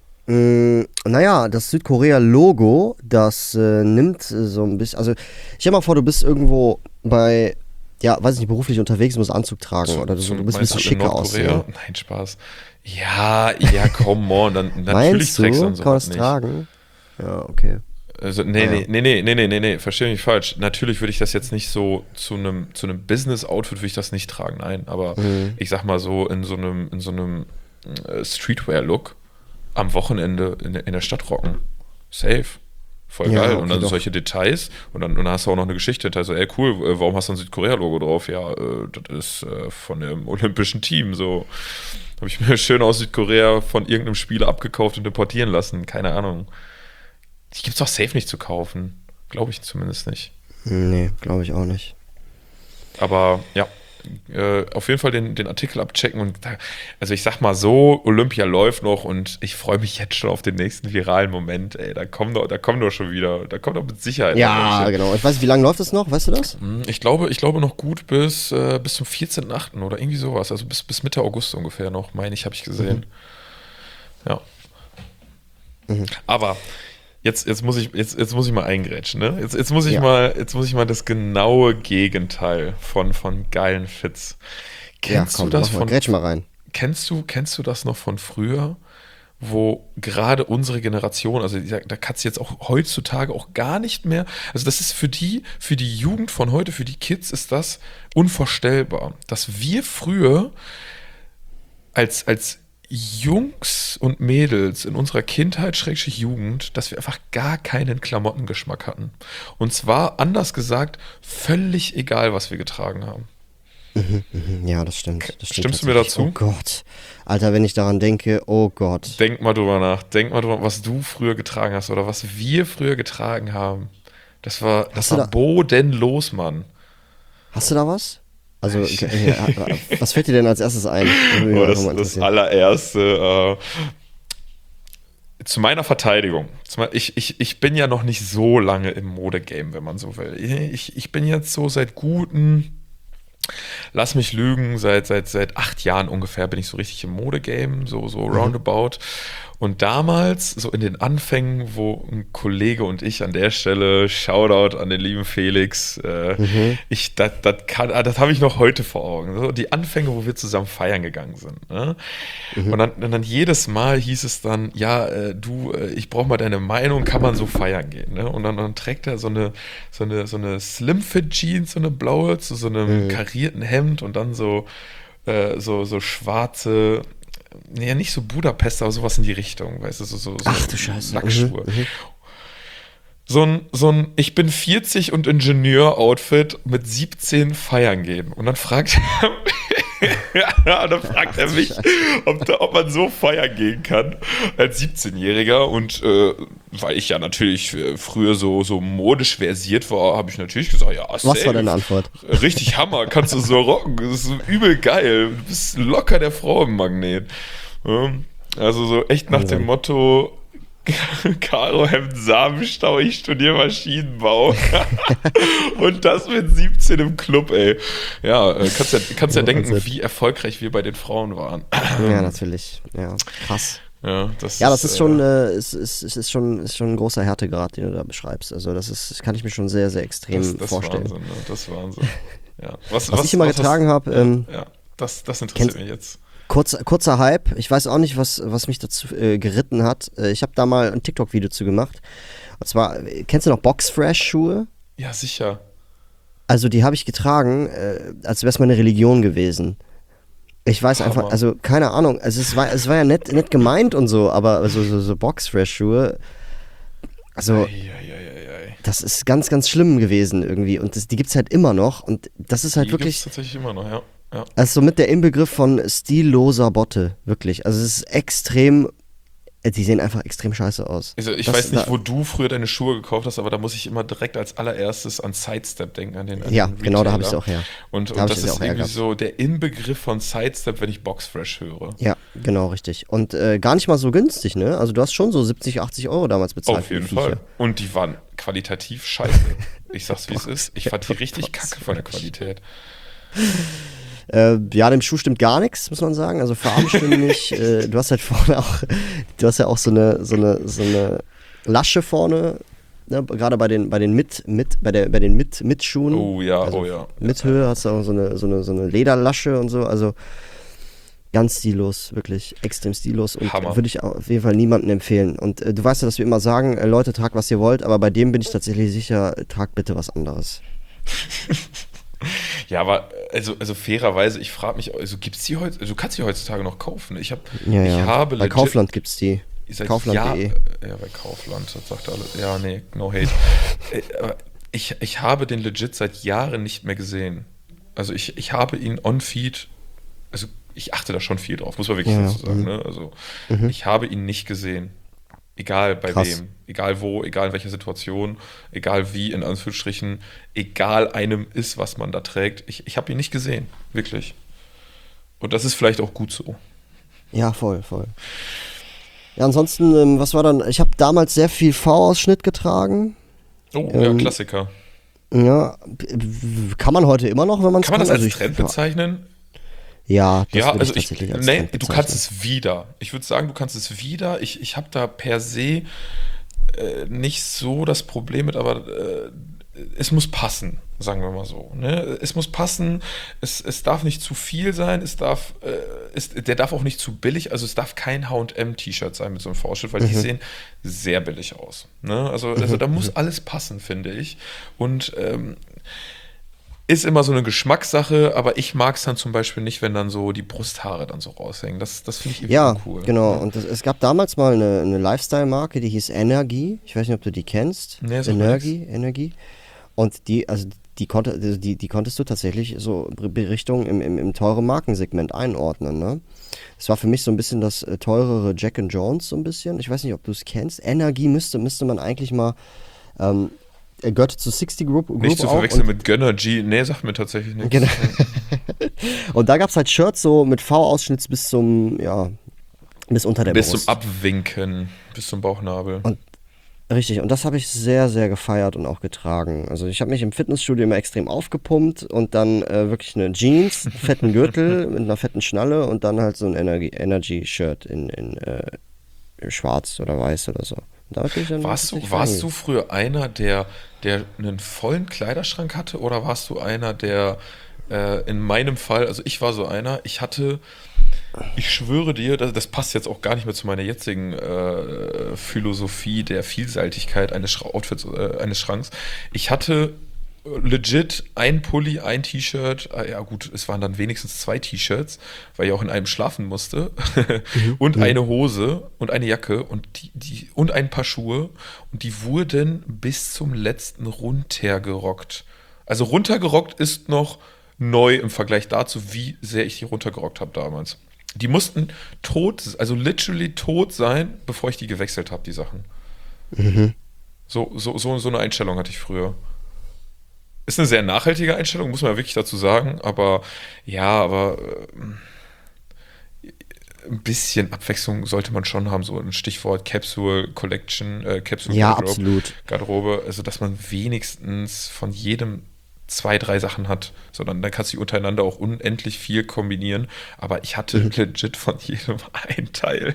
Mm, naja, das Südkorea-Logo, das äh, nimmt äh, so ein bisschen, also stell dir mal vor, du bist irgendwo bei, ja, weiß ich nicht, beruflich unterwegs, musst Anzug tragen Zu- oder du, zu- du bist ein meinst bisschen du in schicker Nordkorea? aussehen. Nein, Spaß. Ja, ja, come on. Dann, natürlich Meinst du, trägst du kann dann man das sowas nicht. tragen? Ja, okay. Also, nee, Ah, ja. nee, nee, nee, nee, nee, nee, nee, verstehe mich falsch. Natürlich würde ich das jetzt nicht so zu einem zu einem Business-Outfit würde ich das nicht tragen, nein. Aber Mhm. ich sag mal so in so einem in so einem äh, Streetwear-Look am Wochenende in, der- in der Stadt rocken. Safe. Voll Ja, geil. okay, und dann doch. solche Details. Und dann, und dann hast du auch noch eine Geschichte hinter. So, ey, cool, äh, warum hast du ein Südkorea-Logo drauf? Ja, äh, das ist äh, von dem olympischen Team. So habe ich mir schön aus Südkorea von irgendeinem Spieler abgekauft und importieren lassen. Keine Ahnung. Die gibt's doch safe nicht zu kaufen. Glaube ich zumindest nicht. Nee, glaube ich auch nicht. Aber ja, äh, auf jeden Fall den, den Artikel abchecken. Und da, also ich sag mal so, Olympia läuft noch und ich freue mich jetzt schon auf den nächsten viralen Moment. Ey, da kommen doch, da kommen doch schon wieder, da kommt doch mit Sicherheit. Ja, noch welche. genau. Ich weiß nicht, wie lange läuft das noch? Weißt du das? Hm, Ich glaube, ich glaube noch gut bis, äh, bis zum vierzehnten achten oder irgendwie sowas. Also bis, bis Mitte August ungefähr noch, meine ich, habe ich gesehen. Ja. Mhm. Aber jetzt, jetzt, muss ich, jetzt, jetzt muss ich mal eingrätschen, ne? Jetzt, jetzt, muss ich Ja. mal, jetzt muss ich mal das genaue Gegenteil von, von geilen Fits. Kennst ja, komm, du das mach mal. von Grätsch mal rein. Kennst du, kennst du das noch von früher, wo gerade unsere Generation, also da, da kannst du jetzt auch heutzutage auch gar nicht mehr, also das ist für die, für die Jugend von heute, für die Kids ist das unvorstellbar, dass wir früher als, als Jungs und Mädels in unserer Kindheit, Schrägstrich Jugend, dass wir einfach gar keinen Klamottengeschmack hatten. Und zwar, anders gesagt, völlig egal, was wir getragen haben. Ja, das stimmt. Das stimmt Stimmst du mir tatsächlich. dazu? Oh Gott. Alter, wenn ich daran denke, oh Gott. Denk mal drüber nach. Denk mal drüber, was du früher getragen hast oder was wir früher getragen haben. Das war, das Hast du war da- bodenlos, Mann. Hast du da was? Also, äh, was fällt dir denn als erstes ein? Würde mich Oh, mal das, einfach mal das interessieren. allererste. Äh, zu meiner Verteidigung. Zu me- Ich, ich, ich bin ja noch nicht so lange im Modegame, wenn man so will. Ich, ich bin jetzt so seit guten, lass mich lügen, seit, seit, seit acht Jahren ungefähr bin ich so richtig im Modegame, so, so roundabout. Und damals, so in den Anfängen, wo ein Kollege und ich an der Stelle, Shoutout an den lieben Felix, äh, ich, das, das, kann- ah, das habe ich noch heute vor Augen. So, die Anfänge, wo wir zusammen feiern gegangen sind. Ne? Und, dann, und dann jedes Mal hieß es dann, ja, äh, du, äh, ich brauche mal deine Meinung, kann man so feiern gehen? Ne? Und dann, dann trägt er so eine, so eine, so eine Slim-Fit-Jeans, so eine blaue, zu so einem karierten Hemd und dann so, äh, so, so schwarze, nee, nicht so Budapest, aber sowas in die Richtung, weißt du, so, so, so Ach du Scheiße. Lackschuhe. Mhm, mhm. So ein, so ein Ich bin vierzig und Ingenieur-Outfit mit siebzehn feiern gehen. Und dann fragt er, ja, dann fragt er mich, ob, da, ob man so feiern gehen kann als siebzehnjähriger. Und äh, weil ich ja natürlich äh, früher so, so modisch versiert war, habe ich natürlich gesagt, ja, Was safe. war deine Antwort? Richtig Hammer, kannst du so rocken. Das ist so übel geil. Du bist locker der Frauenmagnet. Ja, also so echt nach Wahnsinn. dem Motto, Karohemd, Samenstau, ich studiere Maschinenbau. Und das mit siebzehn im Club, ey. Ja, äh, kannst ja, kannst ja denken, Wahnsinn. wie erfolgreich wir bei den Frauen waren. Ja, natürlich. Ja, krass. Ja, das Ja, das ist schon, äh, äh, ist, ist, ist, ist schon, ist schon ein großer Härtegrad, den du da beschreibst. Also das ist, das kann ich mir schon sehr, sehr extrem das, das vorstellen. Wahnsinn, ne? Das ist Wahnsinn. Ja. Was, Was ich immer getragen hast- habe, ähm, ja, das, das interessiert kennst- mich jetzt. Kurz, kurzer Hype. Ich weiß auch nicht, was, was mich dazu äh, geritten hat. Äh, ich habe da mal ein TikTok-Video zu gemacht. Und zwar, äh, kennst du noch Box-Fresh-Schuhe? Ja, sicher. Also die habe ich getragen, äh, als wäre es meine Religion gewesen. Ich weiß Hammer. einfach, also keine Ahnung, also es war, es war ja nett, nett gemeint und so, aber so, so, so Box-Fresh-Schuhe, also Eieieiei. das ist ganz, ganz schlimm gewesen irgendwie und das, die gibt es halt immer noch und das ist halt Die wirklich, gibt's tatsächlich immer noch, ja. ja. also so mit der Inbegriff von stilloser Botte, wirklich. Also es ist extrem, äh, die sehen einfach extrem scheiße aus. Also ich Das- weiß nicht, da- wo du früher deine Schuhe gekauft hast, aber da muss ich immer direkt als allererstes an Sidestep denken, an den, an Ja, den genau, da habe ich Retailer. es auch her. Und, Da und hab ich das es ist auch her irgendwie gehabt. so der Inbegriff von Sidestep, wenn ich Boxfresh höre. Ja, genau, richtig. Und äh, gar nicht mal so günstig, ne? Also du hast schon so siebzig, achtzig Euro damals bezahlt. Auf für die jeden Viecher. Fall. Und die waren qualitativ scheiße. Ich sag's, wie es ist. Ich fand die richtig Boxfresh. kacke von der Qualität. Äh, ja, dem Schuh stimmt gar nichts, muss man sagen. Also Farben stimmen nicht. Äh, du hast halt vorne auch, du hast ja auch so eine, so eine, so eine Lasche vorne, ne? Gerade bei den, bei den mit, mit, bei der, bei den mit, Mitschuhen. Oh ja, Also oh ja. Mithöhe hast du auch so eine, so eine, so eine Lederlasche und so. Also ganz stillos, wirklich extrem stillos und Hammer. würde ich auf jeden Fall niemandem empfehlen. Und äh, du weißt ja, dass wir immer sagen, äh, Leute, tragt was ihr wollt, aber bei dem bin ich tatsächlich sicher, tragt bitte was anderes. Ja, aber also, also fairerweise, ich frage mich, also gibt's die heute, also du kannst die heutzutage noch kaufen. Ich, hab, Ja, ich ja. habe Bei legit- Kaufland gibt's die. seit Kaufland Jahr, punkt de. Ja, bei Kaufland, das sagt alle. Ja, nee, no hate. Äh, aber ich, ich habe den legit seit Jahren nicht mehr gesehen. Also ich, ich habe ihn on-feed, also ich achte da schon viel drauf, muss man wirklich Ja, dazu sagen. mhm. Ne? Also Mhm. ich habe ihn nicht gesehen. Egal bei Krass. wem, egal wo, egal in welcher Situation, egal wie, in Anführungsstrichen, egal einem ist, was man da trägt. Ich, ich habe ihn nicht gesehen, wirklich. Und das ist vielleicht auch gut so. Ja, voll, voll. Ja, ansonsten, ähm, was war dann? Ich habe damals sehr viel V-Ausschnitt getragen. Oh, Ähm, ja, Klassiker. Ja, b- b- kann man heute immer noch, wenn man es Kann man das als Also ich- Trend bezeichnen? Ja, das Ja, würde also ich ich, tatsächlich als nee, Trend du bezeichnen. kannst es wieder. Ich würde sagen, du kannst es wieder. Ich, ich habe da per se äh, nicht so das Problem mit, aber äh, es muss passen, sagen wir mal so. Ne? Es muss passen, es, es darf nicht zu viel sein, es darf, äh, es, der darf auch nicht zu billig, also es darf kein H und M-T-Shirt sein mit so einem V-Schnitt, weil die sehen sehr billig aus. Ne? Also, also da muss alles passen, finde ich. Und ähm, ist immer so eine Geschmackssache, aber ich mag es dann zum Beispiel nicht, wenn dann so die Brusthaare dann so raushängen. Das, das finde ich irgendwie Ja, cool. genau. Ne? Und es, es gab damals mal eine, eine Lifestyle-Marke, die hieß Energy. Ich weiß nicht, ob du die kennst. Nee, sagt mir Energy, Energy. Und die, also die, konnte, also die, die konntest du tatsächlich so Richtung im, im, im teuren Markensegment einordnen. Ne? Es war für mich so ein bisschen das äh, teurere Jack and Jones, so ein bisschen. Ich weiß nicht, ob du es kennst. Energy müsste, müsste man eigentlich mal. Ähm, er gehörte zur sixty Group, Group Nicht zu auch verwechseln und- mit Gönner G. Nee, sagt mir tatsächlich nichts. Genau. Und da gab es halt Shirts so mit V-Ausschnitt bis zum, ja, bis unter der Bis Brust. zum Abwinken, bis zum Bauchnabel. Und Richtig, und das habe ich sehr, sehr gefeiert und auch getragen. Also ich habe mich im Fitnessstudio immer extrem aufgepumpt und dann äh, wirklich eine Jeans, einen fetten Gürtel mit einer fetten Schnalle und dann halt so ein Energy- Energy-Shirt in, in äh, schwarz oder weiß oder so. Und damit bin ich dann Warst du, tatsächlich warst du reingegangen. früher einer, der, der einen vollen Kleiderschrank hatte, oder warst du einer, der äh, in meinem Fall, also ich war so einer, ich hatte, ich schwöre dir, das, das passt jetzt auch gar nicht mehr zu meiner jetzigen äh, Philosophie der Vielseitigkeit eines Schra Outfits, äh, eines Schranks. Ich hatte legit ein Pulli, ein T-Shirt, äh, ja gut, es waren dann wenigstens zwei T-Shirts, weil ich auch in einem schlafen musste, und eine Hose und eine Jacke und, die, die, und ein paar Schuhe, und die wurden bis zum letzten runtergerockt. Also runtergerockt ist noch neu im Vergleich dazu, wie sehr ich die runtergerockt habe damals. Die mussten tot, also literally tot sein, bevor ich die gewechselt habe, die Sachen. So, so, so, so eine Einstellung hatte ich früher. Ist eine sehr nachhaltige Einstellung, muss man wirklich dazu sagen, aber ja, aber äh, ein bisschen Abwechslung sollte man schon haben, so ein Stichwort Capsule Collection, äh, Capsule Ja, Garderobe, absolut. Garderobe, also dass man wenigstens von jedem zwei, drei Sachen hat, sondern dann kannst du die untereinander auch unendlich viel kombinieren, aber ich hatte legit von jedem ein Teil.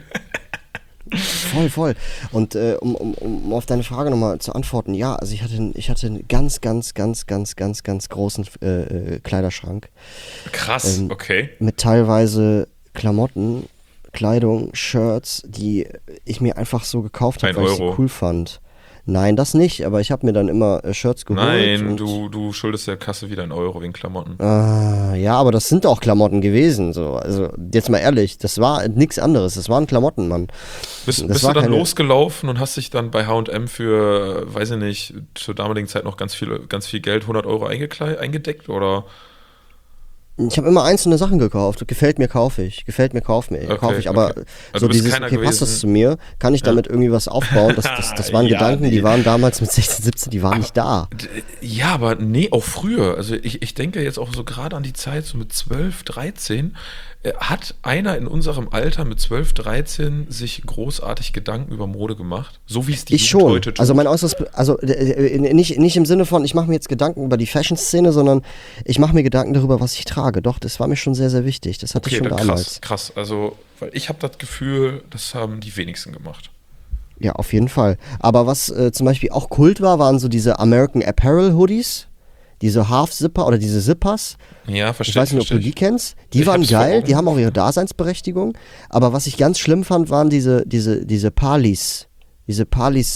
Voll, voll. Und äh, um, um, um auf deine Frage nochmal zu antworten, ja, also ich hatte, ich hatte einen ganz, ganz, ganz, ganz, ganz, ganz großen äh, äh, Kleiderschrank Krass, Ähm, okay. mit teilweise Klamotten, Kleidung, Shirts, die ich mir einfach so gekauft habe, Ein weil ich sie Euro. cool fand. Nein, das nicht, aber ich habe mir dann immer äh, Shirts geholt. Nein, und, du, du schuldest der Kasse wieder einen Euro wegen Klamotten. Ah, ja, aber das sind auch Klamotten gewesen. So. Also jetzt mal ehrlich, das war nichts anderes. Das waren Klamotten, Mann. Bist, Das bist du war dann keine- losgelaufen und hast dich dann bei H und M für, weiß ich nicht, zur damaligen Zeit noch ganz viel, ganz viel Geld, hundert Euro eingeklei- eingedeckt, oder? Ich habe immer einzelne Sachen gekauft. Gefällt mir, kaufe ich. Gefällt mir, kauf mir, Okay, kaufe ich. Aber okay. Also so du bist dieses, keiner okay, passt das gewesen- zu mir? Kann ich damit irgendwie was aufbauen? Das, das, das waren Ja, Gedanken, nee. die waren damals mit sechzehn, siebzehn, die waren nicht da. D- Ja, aber nee, auch früher. Also ich, ich denke jetzt auch so gerade an die Zeit, so mit zwölf, dreizehn, äh, hat einer in unserem Alter mit zwölf, dreizehn sich großartig Gedanken über Mode gemacht? So wie es die Ich Jugend schon. heute tut. Also mein äußeres, also äh, äh, nicht, nicht im Sinne von, ich mache mir jetzt Gedanken über die Fashion-Szene, sondern ich mache mir Gedanken darüber, was ich trage. Doch, das war mir schon sehr, sehr wichtig. Das hatte Okay, ich schon dann damals. krass, krass. Also, weil ich habe das Gefühl, das haben die wenigsten gemacht. Ja, auf jeden Fall. Aber was äh, zum Beispiel auch Kult war, waren so diese American Apparel Hoodies, diese Half-Zipper oder diese Zippers. Ja, Ich verstehe. weiß nicht, ob du verstehe die kennst. Die Ich waren hab's vor geil, Augen. die haben auch ihre Daseinsberechtigung. Aber was ich ganz schlimm fand, waren diese, diese, diese Palis. Diese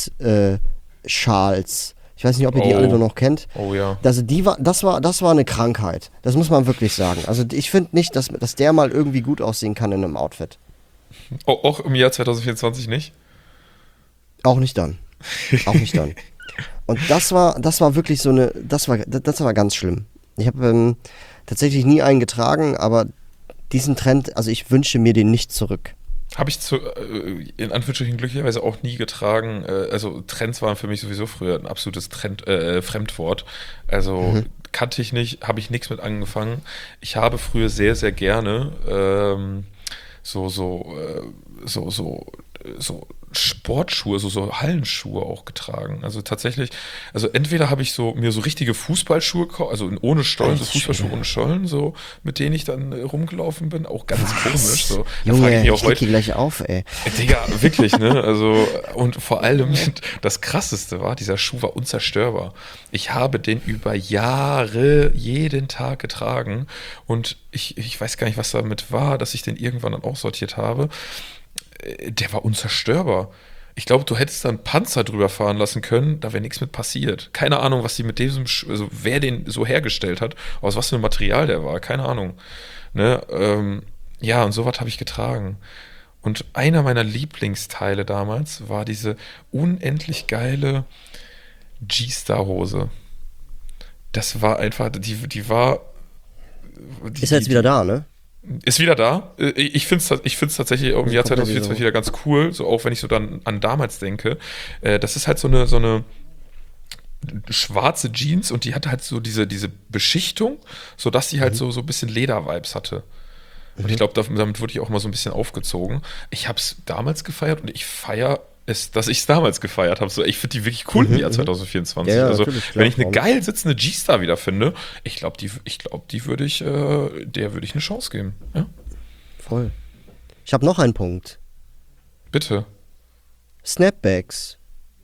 Palis-Schals. ich weiß nicht, ob ihr die Oh. alle nur noch kennt. Oh ja. Also die war, das war, das war eine Krankheit. Das muss man wirklich sagen. Also ich finde nicht, dass, dass der mal irgendwie gut aussehen kann in einem Outfit. Auch, auch im Jahr zwanzig vierundzwanzig nicht? Auch nicht dann. Auch nicht dann. Und das war, das war wirklich so eine, das war, das war ganz schlimm. Ich habe ähm, tatsächlich nie einen getragen, aber diesen Trend, also ich wünsche mir den nicht zurück. Habe ich zu, äh, in Anführungsstrichen glücklicherweise auch nie getragen. Äh, also Trends waren für mich sowieso früher ein absolutes Trend, äh, Fremdwort. Also mhm. kannte ich nicht, habe ich nichts mit angefangen. Ich habe früher sehr, sehr gerne ähm, so, so, äh, so, so, so Sportschuhe, so, so Hallenschuhe auch getragen. Also tatsächlich, also entweder habe ich so mir so richtige Fußballschuhe gekauft, also ohne Stollen, so Fußballschuhe ohne Stollen, so, mit denen ich dann äh, rumgelaufen bin, auch ganz Was? komisch. So. Da Junge, ich mich auch ich heute, hier gleich auf, ey. Äh, Digga, wirklich, ne? Also, und vor allem, das Krasseste war, dieser Schuh war unzerstörbar. Ich habe den über Jahre jeden Tag getragen und ich, ich weiß gar nicht, was damit war, dass ich den irgendwann dann auch sortiert habe. Der war unzerstörbar. Ich glaube, du hättest da einen Panzer drüber fahren lassen können, da wäre nichts mit passiert. Keine Ahnung, was die mit diesem, Sch- also wer den so hergestellt hat, aus was für einem Material der war, keine Ahnung. Ne? Ähm, ja, und sowas habe ich getragen. Und einer meiner Lieblingsteile damals war diese unendlich geile G-Star-Hose. Das war einfach, die, die war... Die, Ist jetzt wieder da, ne? Ist wieder da. Ich finde es ich find's tatsächlich im Jahr zwanzig vierundzwanzig wieder ganz cool, so auch wenn ich so dann an damals denke. Das ist halt so eine, so eine schwarze Jeans und die hatte halt so diese, diese Beschichtung, sodass die halt mhm. so, so ein bisschen Leder-Vibes hatte. Und mhm. ich glaube, damit wurde ich auch mal so ein bisschen aufgezogen. Ich habe es damals gefeiert und ich feiere es, dass ich es damals gefeiert habe. So, ich finde die wirklich cool mhm, im Jahr zwanzig vierundzwanzig. Ja, ja, also, klar, wenn ich eine geil sitzende G-Star wieder finde, ich glaube, die, ich glaub, die würde ich, äh, der würde ich eine Chance geben. Ja? Voll. Ich habe noch einen Punkt. Bitte. Snapbacks.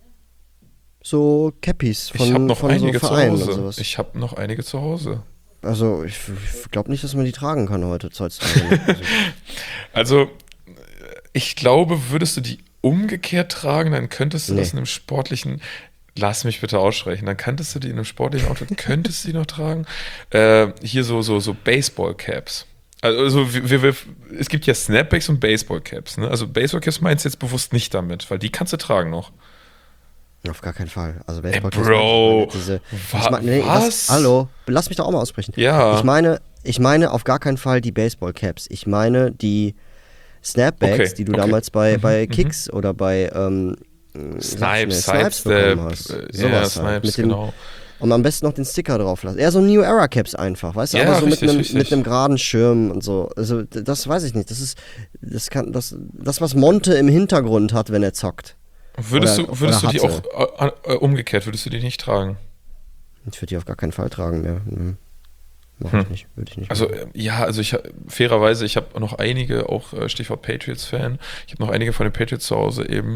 So Cappies von, ich habe noch von einige so zu Vereinen Hause. und sowas. Ich habe noch einige zu Hause. Also, ich, ich glaube nicht, dass man die tragen kann heute. heutzutage. Also, ich glaube, würdest du die umgekehrt tragen, dann könntest du Nee. das in einem sportlichen, lass mich bitte aussprechen, dann könntest du die in einem sportlichen Outfit, könntest du die noch tragen? Äh, hier so, so, so Baseball-Caps. Also wir, wir, es gibt ja Snapbacks und Baseball-Caps. Ne? Also Baseball-Caps meinst du jetzt bewusst nicht damit, weil die kannst du tragen noch. Auf gar keinen Fall. Also Ey, Baseball Bro, diese, wa- ich mein, nee, was? Hallo, lass mich doch auch mal aussprechen. Ja. Ich meine, ich meine auf gar keinen Fall die Baseball-Caps. Ich meine die Snapbacks, Okay, die du okay. damals bei, Mhm, bei mhm. Kicks oder bei ähm, Snipes, Snipes Sidestep, bekommen hast. äh, Sowas ja, halt. Snipes, Mit dem, genau. Und am besten noch den Sticker drauf lassen. Eher so New Era Caps einfach, weißt du? Ja, Aber so richtig, mit einem richtig. mit einem geraden Schirm und so. Also d- das weiß ich nicht. Das ist das kann das das was Monte im Hintergrund hat, wenn er zockt. Würdest Oder- du, würdest du oder die hatte. auch äh, äh, umgekehrt, würdest du die nicht tragen? Ich würde die auf gar keinen Fall tragen mehr. Hm. Mach Hm. ich nicht, würde ich nicht. Also machen. äh, ja, also ich fairerweise, ich habe noch einige, auch äh, Stichwort Patriots-Fan, ich habe noch einige von den Patriots zu Hause eben.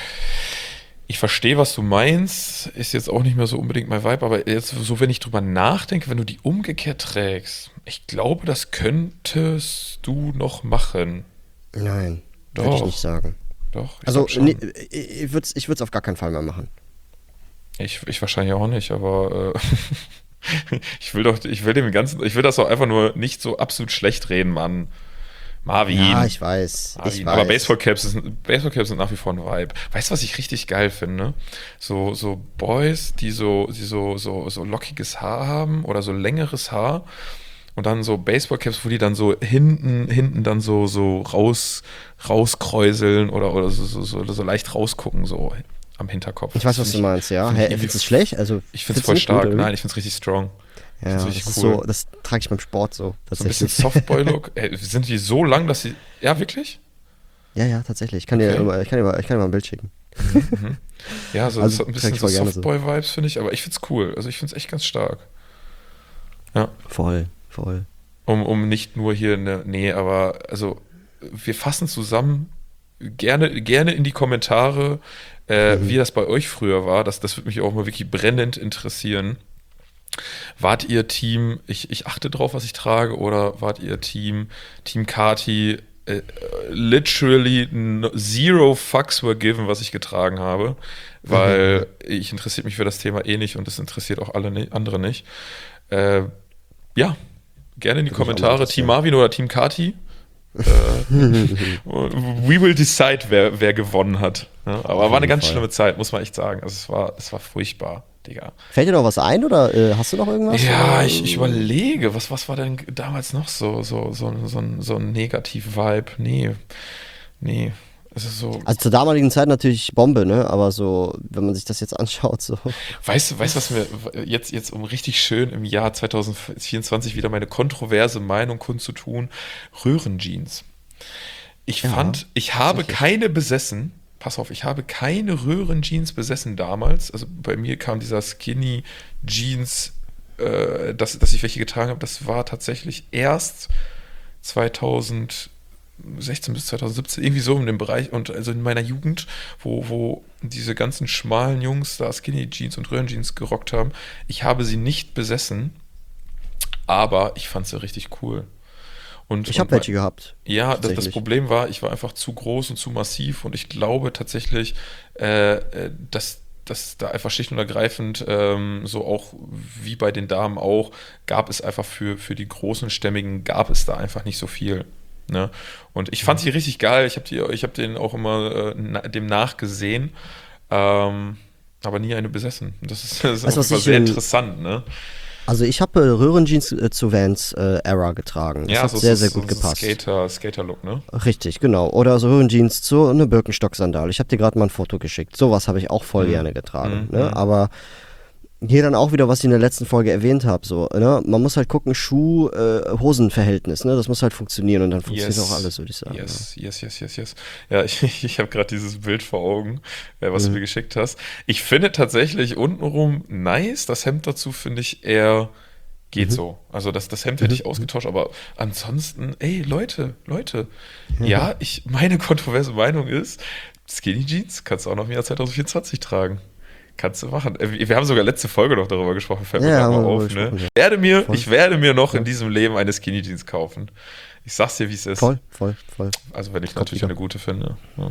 Ich verstehe, was du meinst, ist jetzt auch nicht mehr so unbedingt mein Vibe, aber jetzt so, wenn ich drüber nachdenke, wenn du die umgekehrt trägst, ich glaube, das könntest du noch machen. Nein, würde ich Doch. nicht sagen. Doch, ich Also glaub schon. nee, ich würde es ich würd's auf gar keinen Fall mehr machen. Ich, ich wahrscheinlich auch nicht, aber äh, ich will doch, ich will dem ganzen, ich will das doch einfach nur nicht so absolut schlecht reden, Mann. Marvin. Ja, ich weiß. Marvin. Ich weiß. Aber Baseballcaps ist, Baseballcaps sind nach wie vor ein Vibe. Weißt du, was ich richtig geil finde? So, so Boys, die so, die so, so, so lockiges Haar haben oder so längeres Haar und dann so Baseballcaps, wo die dann so hinten, hinten dann so, so raus, rauskräuseln oder, oder so, so, so, so leicht rausgucken, so am Hinterkopf. Ich weiß, Das was du find meinst, ja. find ich Hä, irgendwie- findest du es schlecht? Also, Ich finde es findest du voll nicht stark. gut, oder wie? Nein, ich finde es richtig strong. Ja, das das, ist richtig ist cool. so, das trage ich beim Sport so. So ein bisschen Tatsächlich. Softboy-Look. Ey, sind die so lang, dass sie. Ja, wirklich? Ja, ja, tatsächlich. Ich kann, dir, Okay. immer, ich, kann dir mal, ich kann dir mal ein Bild schicken. Mhm. Ja, so, Also, das hat ein trag bisschen ich so voll gerne so. Softboy-Vibes, finde ich, aber ich finde es cool. Also ich finde es echt ganz stark. Ja. Voll, voll. Um, um nicht nur hier eine. Nee, aber also wir fassen zusammen gerne, gerne in die Kommentare, äh, Mhm. wie das bei euch früher war. Das, das würde mich auch mal wirklich brennend interessieren. Wart ihr Team, ich, ich achte drauf, was ich trage, oder wart ihr Team, Team Kati, äh, literally no, zero fucks were given, was ich getragen habe, weil Mhm. ich interessiert mich für das Thema eh nicht und es interessiert auch alle ni- andere nicht. Äh, ja, gerne in die Würde mich auch mal Kommentare, interessieren. Team Marvin oder Team Kati. Äh, we will decide, wer, wer gewonnen hat. Ja, aber war eine ganz Fall. schlimme Zeit, muss man echt sagen. Also es war, es war furchtbar, Digga. Fällt dir noch was ein oder äh, hast du noch irgendwas? Ja, oder? ich, ich überlege, was, was war denn damals noch so, so, so, so, ein, so ein Negativ-Vibe? Nee, nee. Es ist so. Also zur damaligen Zeit natürlich Bombe, ne? Aber so, wenn man sich das jetzt anschaut, so. Weißt du, weißt, was mir jetzt, jetzt, um richtig schön im Jahr zwanzig vierundzwanzig wieder meine kontroverse Meinung kundzutun, Röhrenjeans. Ich Ja, fand, ich habe tatsächlich. keine besessen. Pass auf, ich habe keine Röhrenjeans besessen damals. Also bei mir kam dieser Skinny Jeans, äh, dass, dass ich welche getragen habe, das war tatsächlich erst zweitausendsechzehn bis zweitausendsiebzehn, irgendwie so in dem Bereich und also in meiner Jugend, wo, wo diese ganzen schmalen Jungs da Skinny Jeans und Röhrenjeans gerockt haben. Ich habe sie nicht besessen, aber ich fand sie richtig cool. Und, Ich und habe welche gehabt. ja, das, das tatsächlich. Problem war, ich war einfach zu groß und zu massiv und ich glaube tatsächlich, äh, äh, dass, dass da einfach schlicht und ergreifend, ähm, so auch wie bei den Damen auch, gab es einfach für, für die großen Stämmigen, gab es da einfach nicht so viel. Ne? Und ich fand sie richtig geil, ich habe die, ich hab den auch immer äh, na, dem nachgesehen, ähm, aber nie eine besessen. Das ist, das ist Weißt du, auf was jeden Fall ich, sehr ähm, interessant, ne? Also ich habe äh, Röhrenjeans äh, zu Vans äh, Era getragen. Das hat so, sehr, so, sehr so, gut so gepasst. Skater, Skater-Look, ne? Richtig, genau. Oder so Röhrenjeans zu eine Birkenstock-Sandale. Ich habe dir gerade mal ein Foto geschickt. Sowas habe ich auch voll Mhm. gerne getragen. Mhm. Ne? Aber hier dann auch wieder, was ich in der letzten Folge erwähnt habe. So, ne? Man muss halt gucken, Schuh-Hosen-Verhältnis. Ne? Das muss halt funktionieren und dann funktioniert Yes. auch alles, würde ich sagen. Yes, yes, yes, yes, yes. Ja, ich, ich habe gerade dieses Bild vor Augen, äh, was du mir geschickt hast. Ich finde tatsächlich untenrum nice. Das Hemd dazu finde ich eher geht so. Also das, das Hemd hätte ich ausgetauscht, aber ansonsten, ey, Leute, Leute. Ja, ich, meine kontroverse Meinung ist, Skinny Jeans kannst du auch noch im Jahr zwanzig vierundzwanzig tragen. Kannst du machen. Äh, Wir haben sogar letzte Folge noch darüber gesprochen, fällt mir Ja, gerade haben mal wir auf. darüber Ne? gesprochen, ja. Ich, werde mir, Voll. ich werde mir noch in diesem Leben eine Skinny Jeans kaufen. Ich sag's dir, wie es ist. Voll, voll, voll. Also wenn ich Kommt natürlich wieder. eine gute finde. Ja.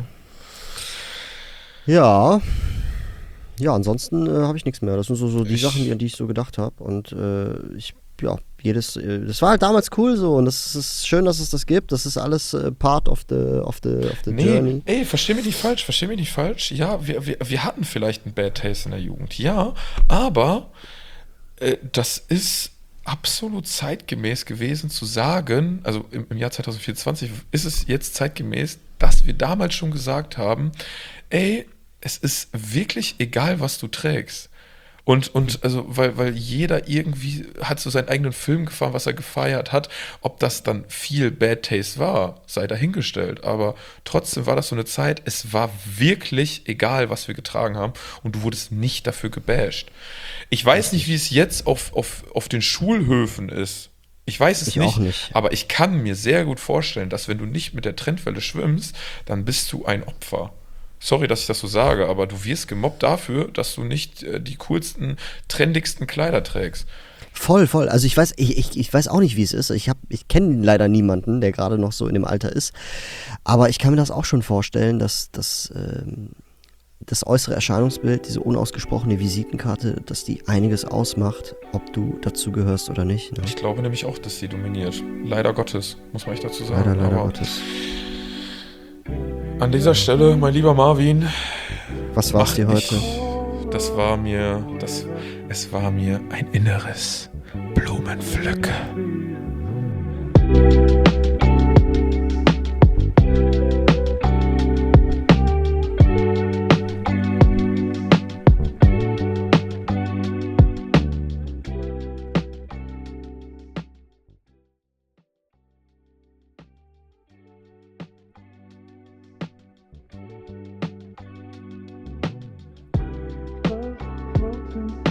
Ja. Ja, ansonsten äh, habe ich nichts mehr. Das sind so, so die Ich- Sachen, die, an die ich so gedacht habe. Und äh, ich, ja, jedes, äh, das war halt damals cool so. Und es ist schön, dass es das gibt. Das ist alles äh, part of the, of the, of the Nee, journey. ey, versteh mich nicht falsch, versteh mich nicht falsch. Ja, wir, wir, wir hatten vielleicht einen Bad Taste in der Jugend, ja, aber äh, das ist absolut zeitgemäß gewesen zu sagen, also im, im Jahr zwanzig vierundzwanzig ist es jetzt zeitgemäß, dass wir damals schon gesagt haben, ey, es ist wirklich egal, was du trägst. Und, und also, weil, weil jeder irgendwie hat so seinen eigenen Film gefahren, was er gefeiert hat. Ob das dann viel Bad Taste war, sei dahingestellt. Aber trotzdem war das so eine Zeit, es war wirklich egal, was wir getragen haben. Und du wurdest nicht dafür gebasht. Ich weiß nicht, wie es jetzt auf, auf, auf den Schulhöfen ist. Ich weiß es Ich nicht, auch nicht. aber ich kann mir sehr gut vorstellen, dass wenn du nicht mit der Trendwelle schwimmst, dann bist du ein Opfer. Sorry, dass ich das so sage, aber du wirst gemobbt dafür, dass du nicht äh, die coolsten, trendigsten Kleider trägst. Voll, voll. Also ich weiß, ich, ich, ich weiß auch nicht, wie es ist. Ich, hab- ich kenne leider niemanden, der gerade noch so in dem Alter ist. Aber ich kann mir das auch schon vorstellen, dass, dass ähm, das äußere Erscheinungsbild, diese unausgesprochene Visitenkarte, dass die einiges ausmacht, ob du dazu gehörst oder nicht. Ne? Ich glaube nämlich auch, dass sie dominiert. Leider Gottes, muss man echt dazu sagen. Leider, leider Aber Gottes. an dieser Stelle, mein lieber Marvin, Was war's dir mach heute? ich, das war mir, das, es war mir ein inneres Blumenpflücken. Floating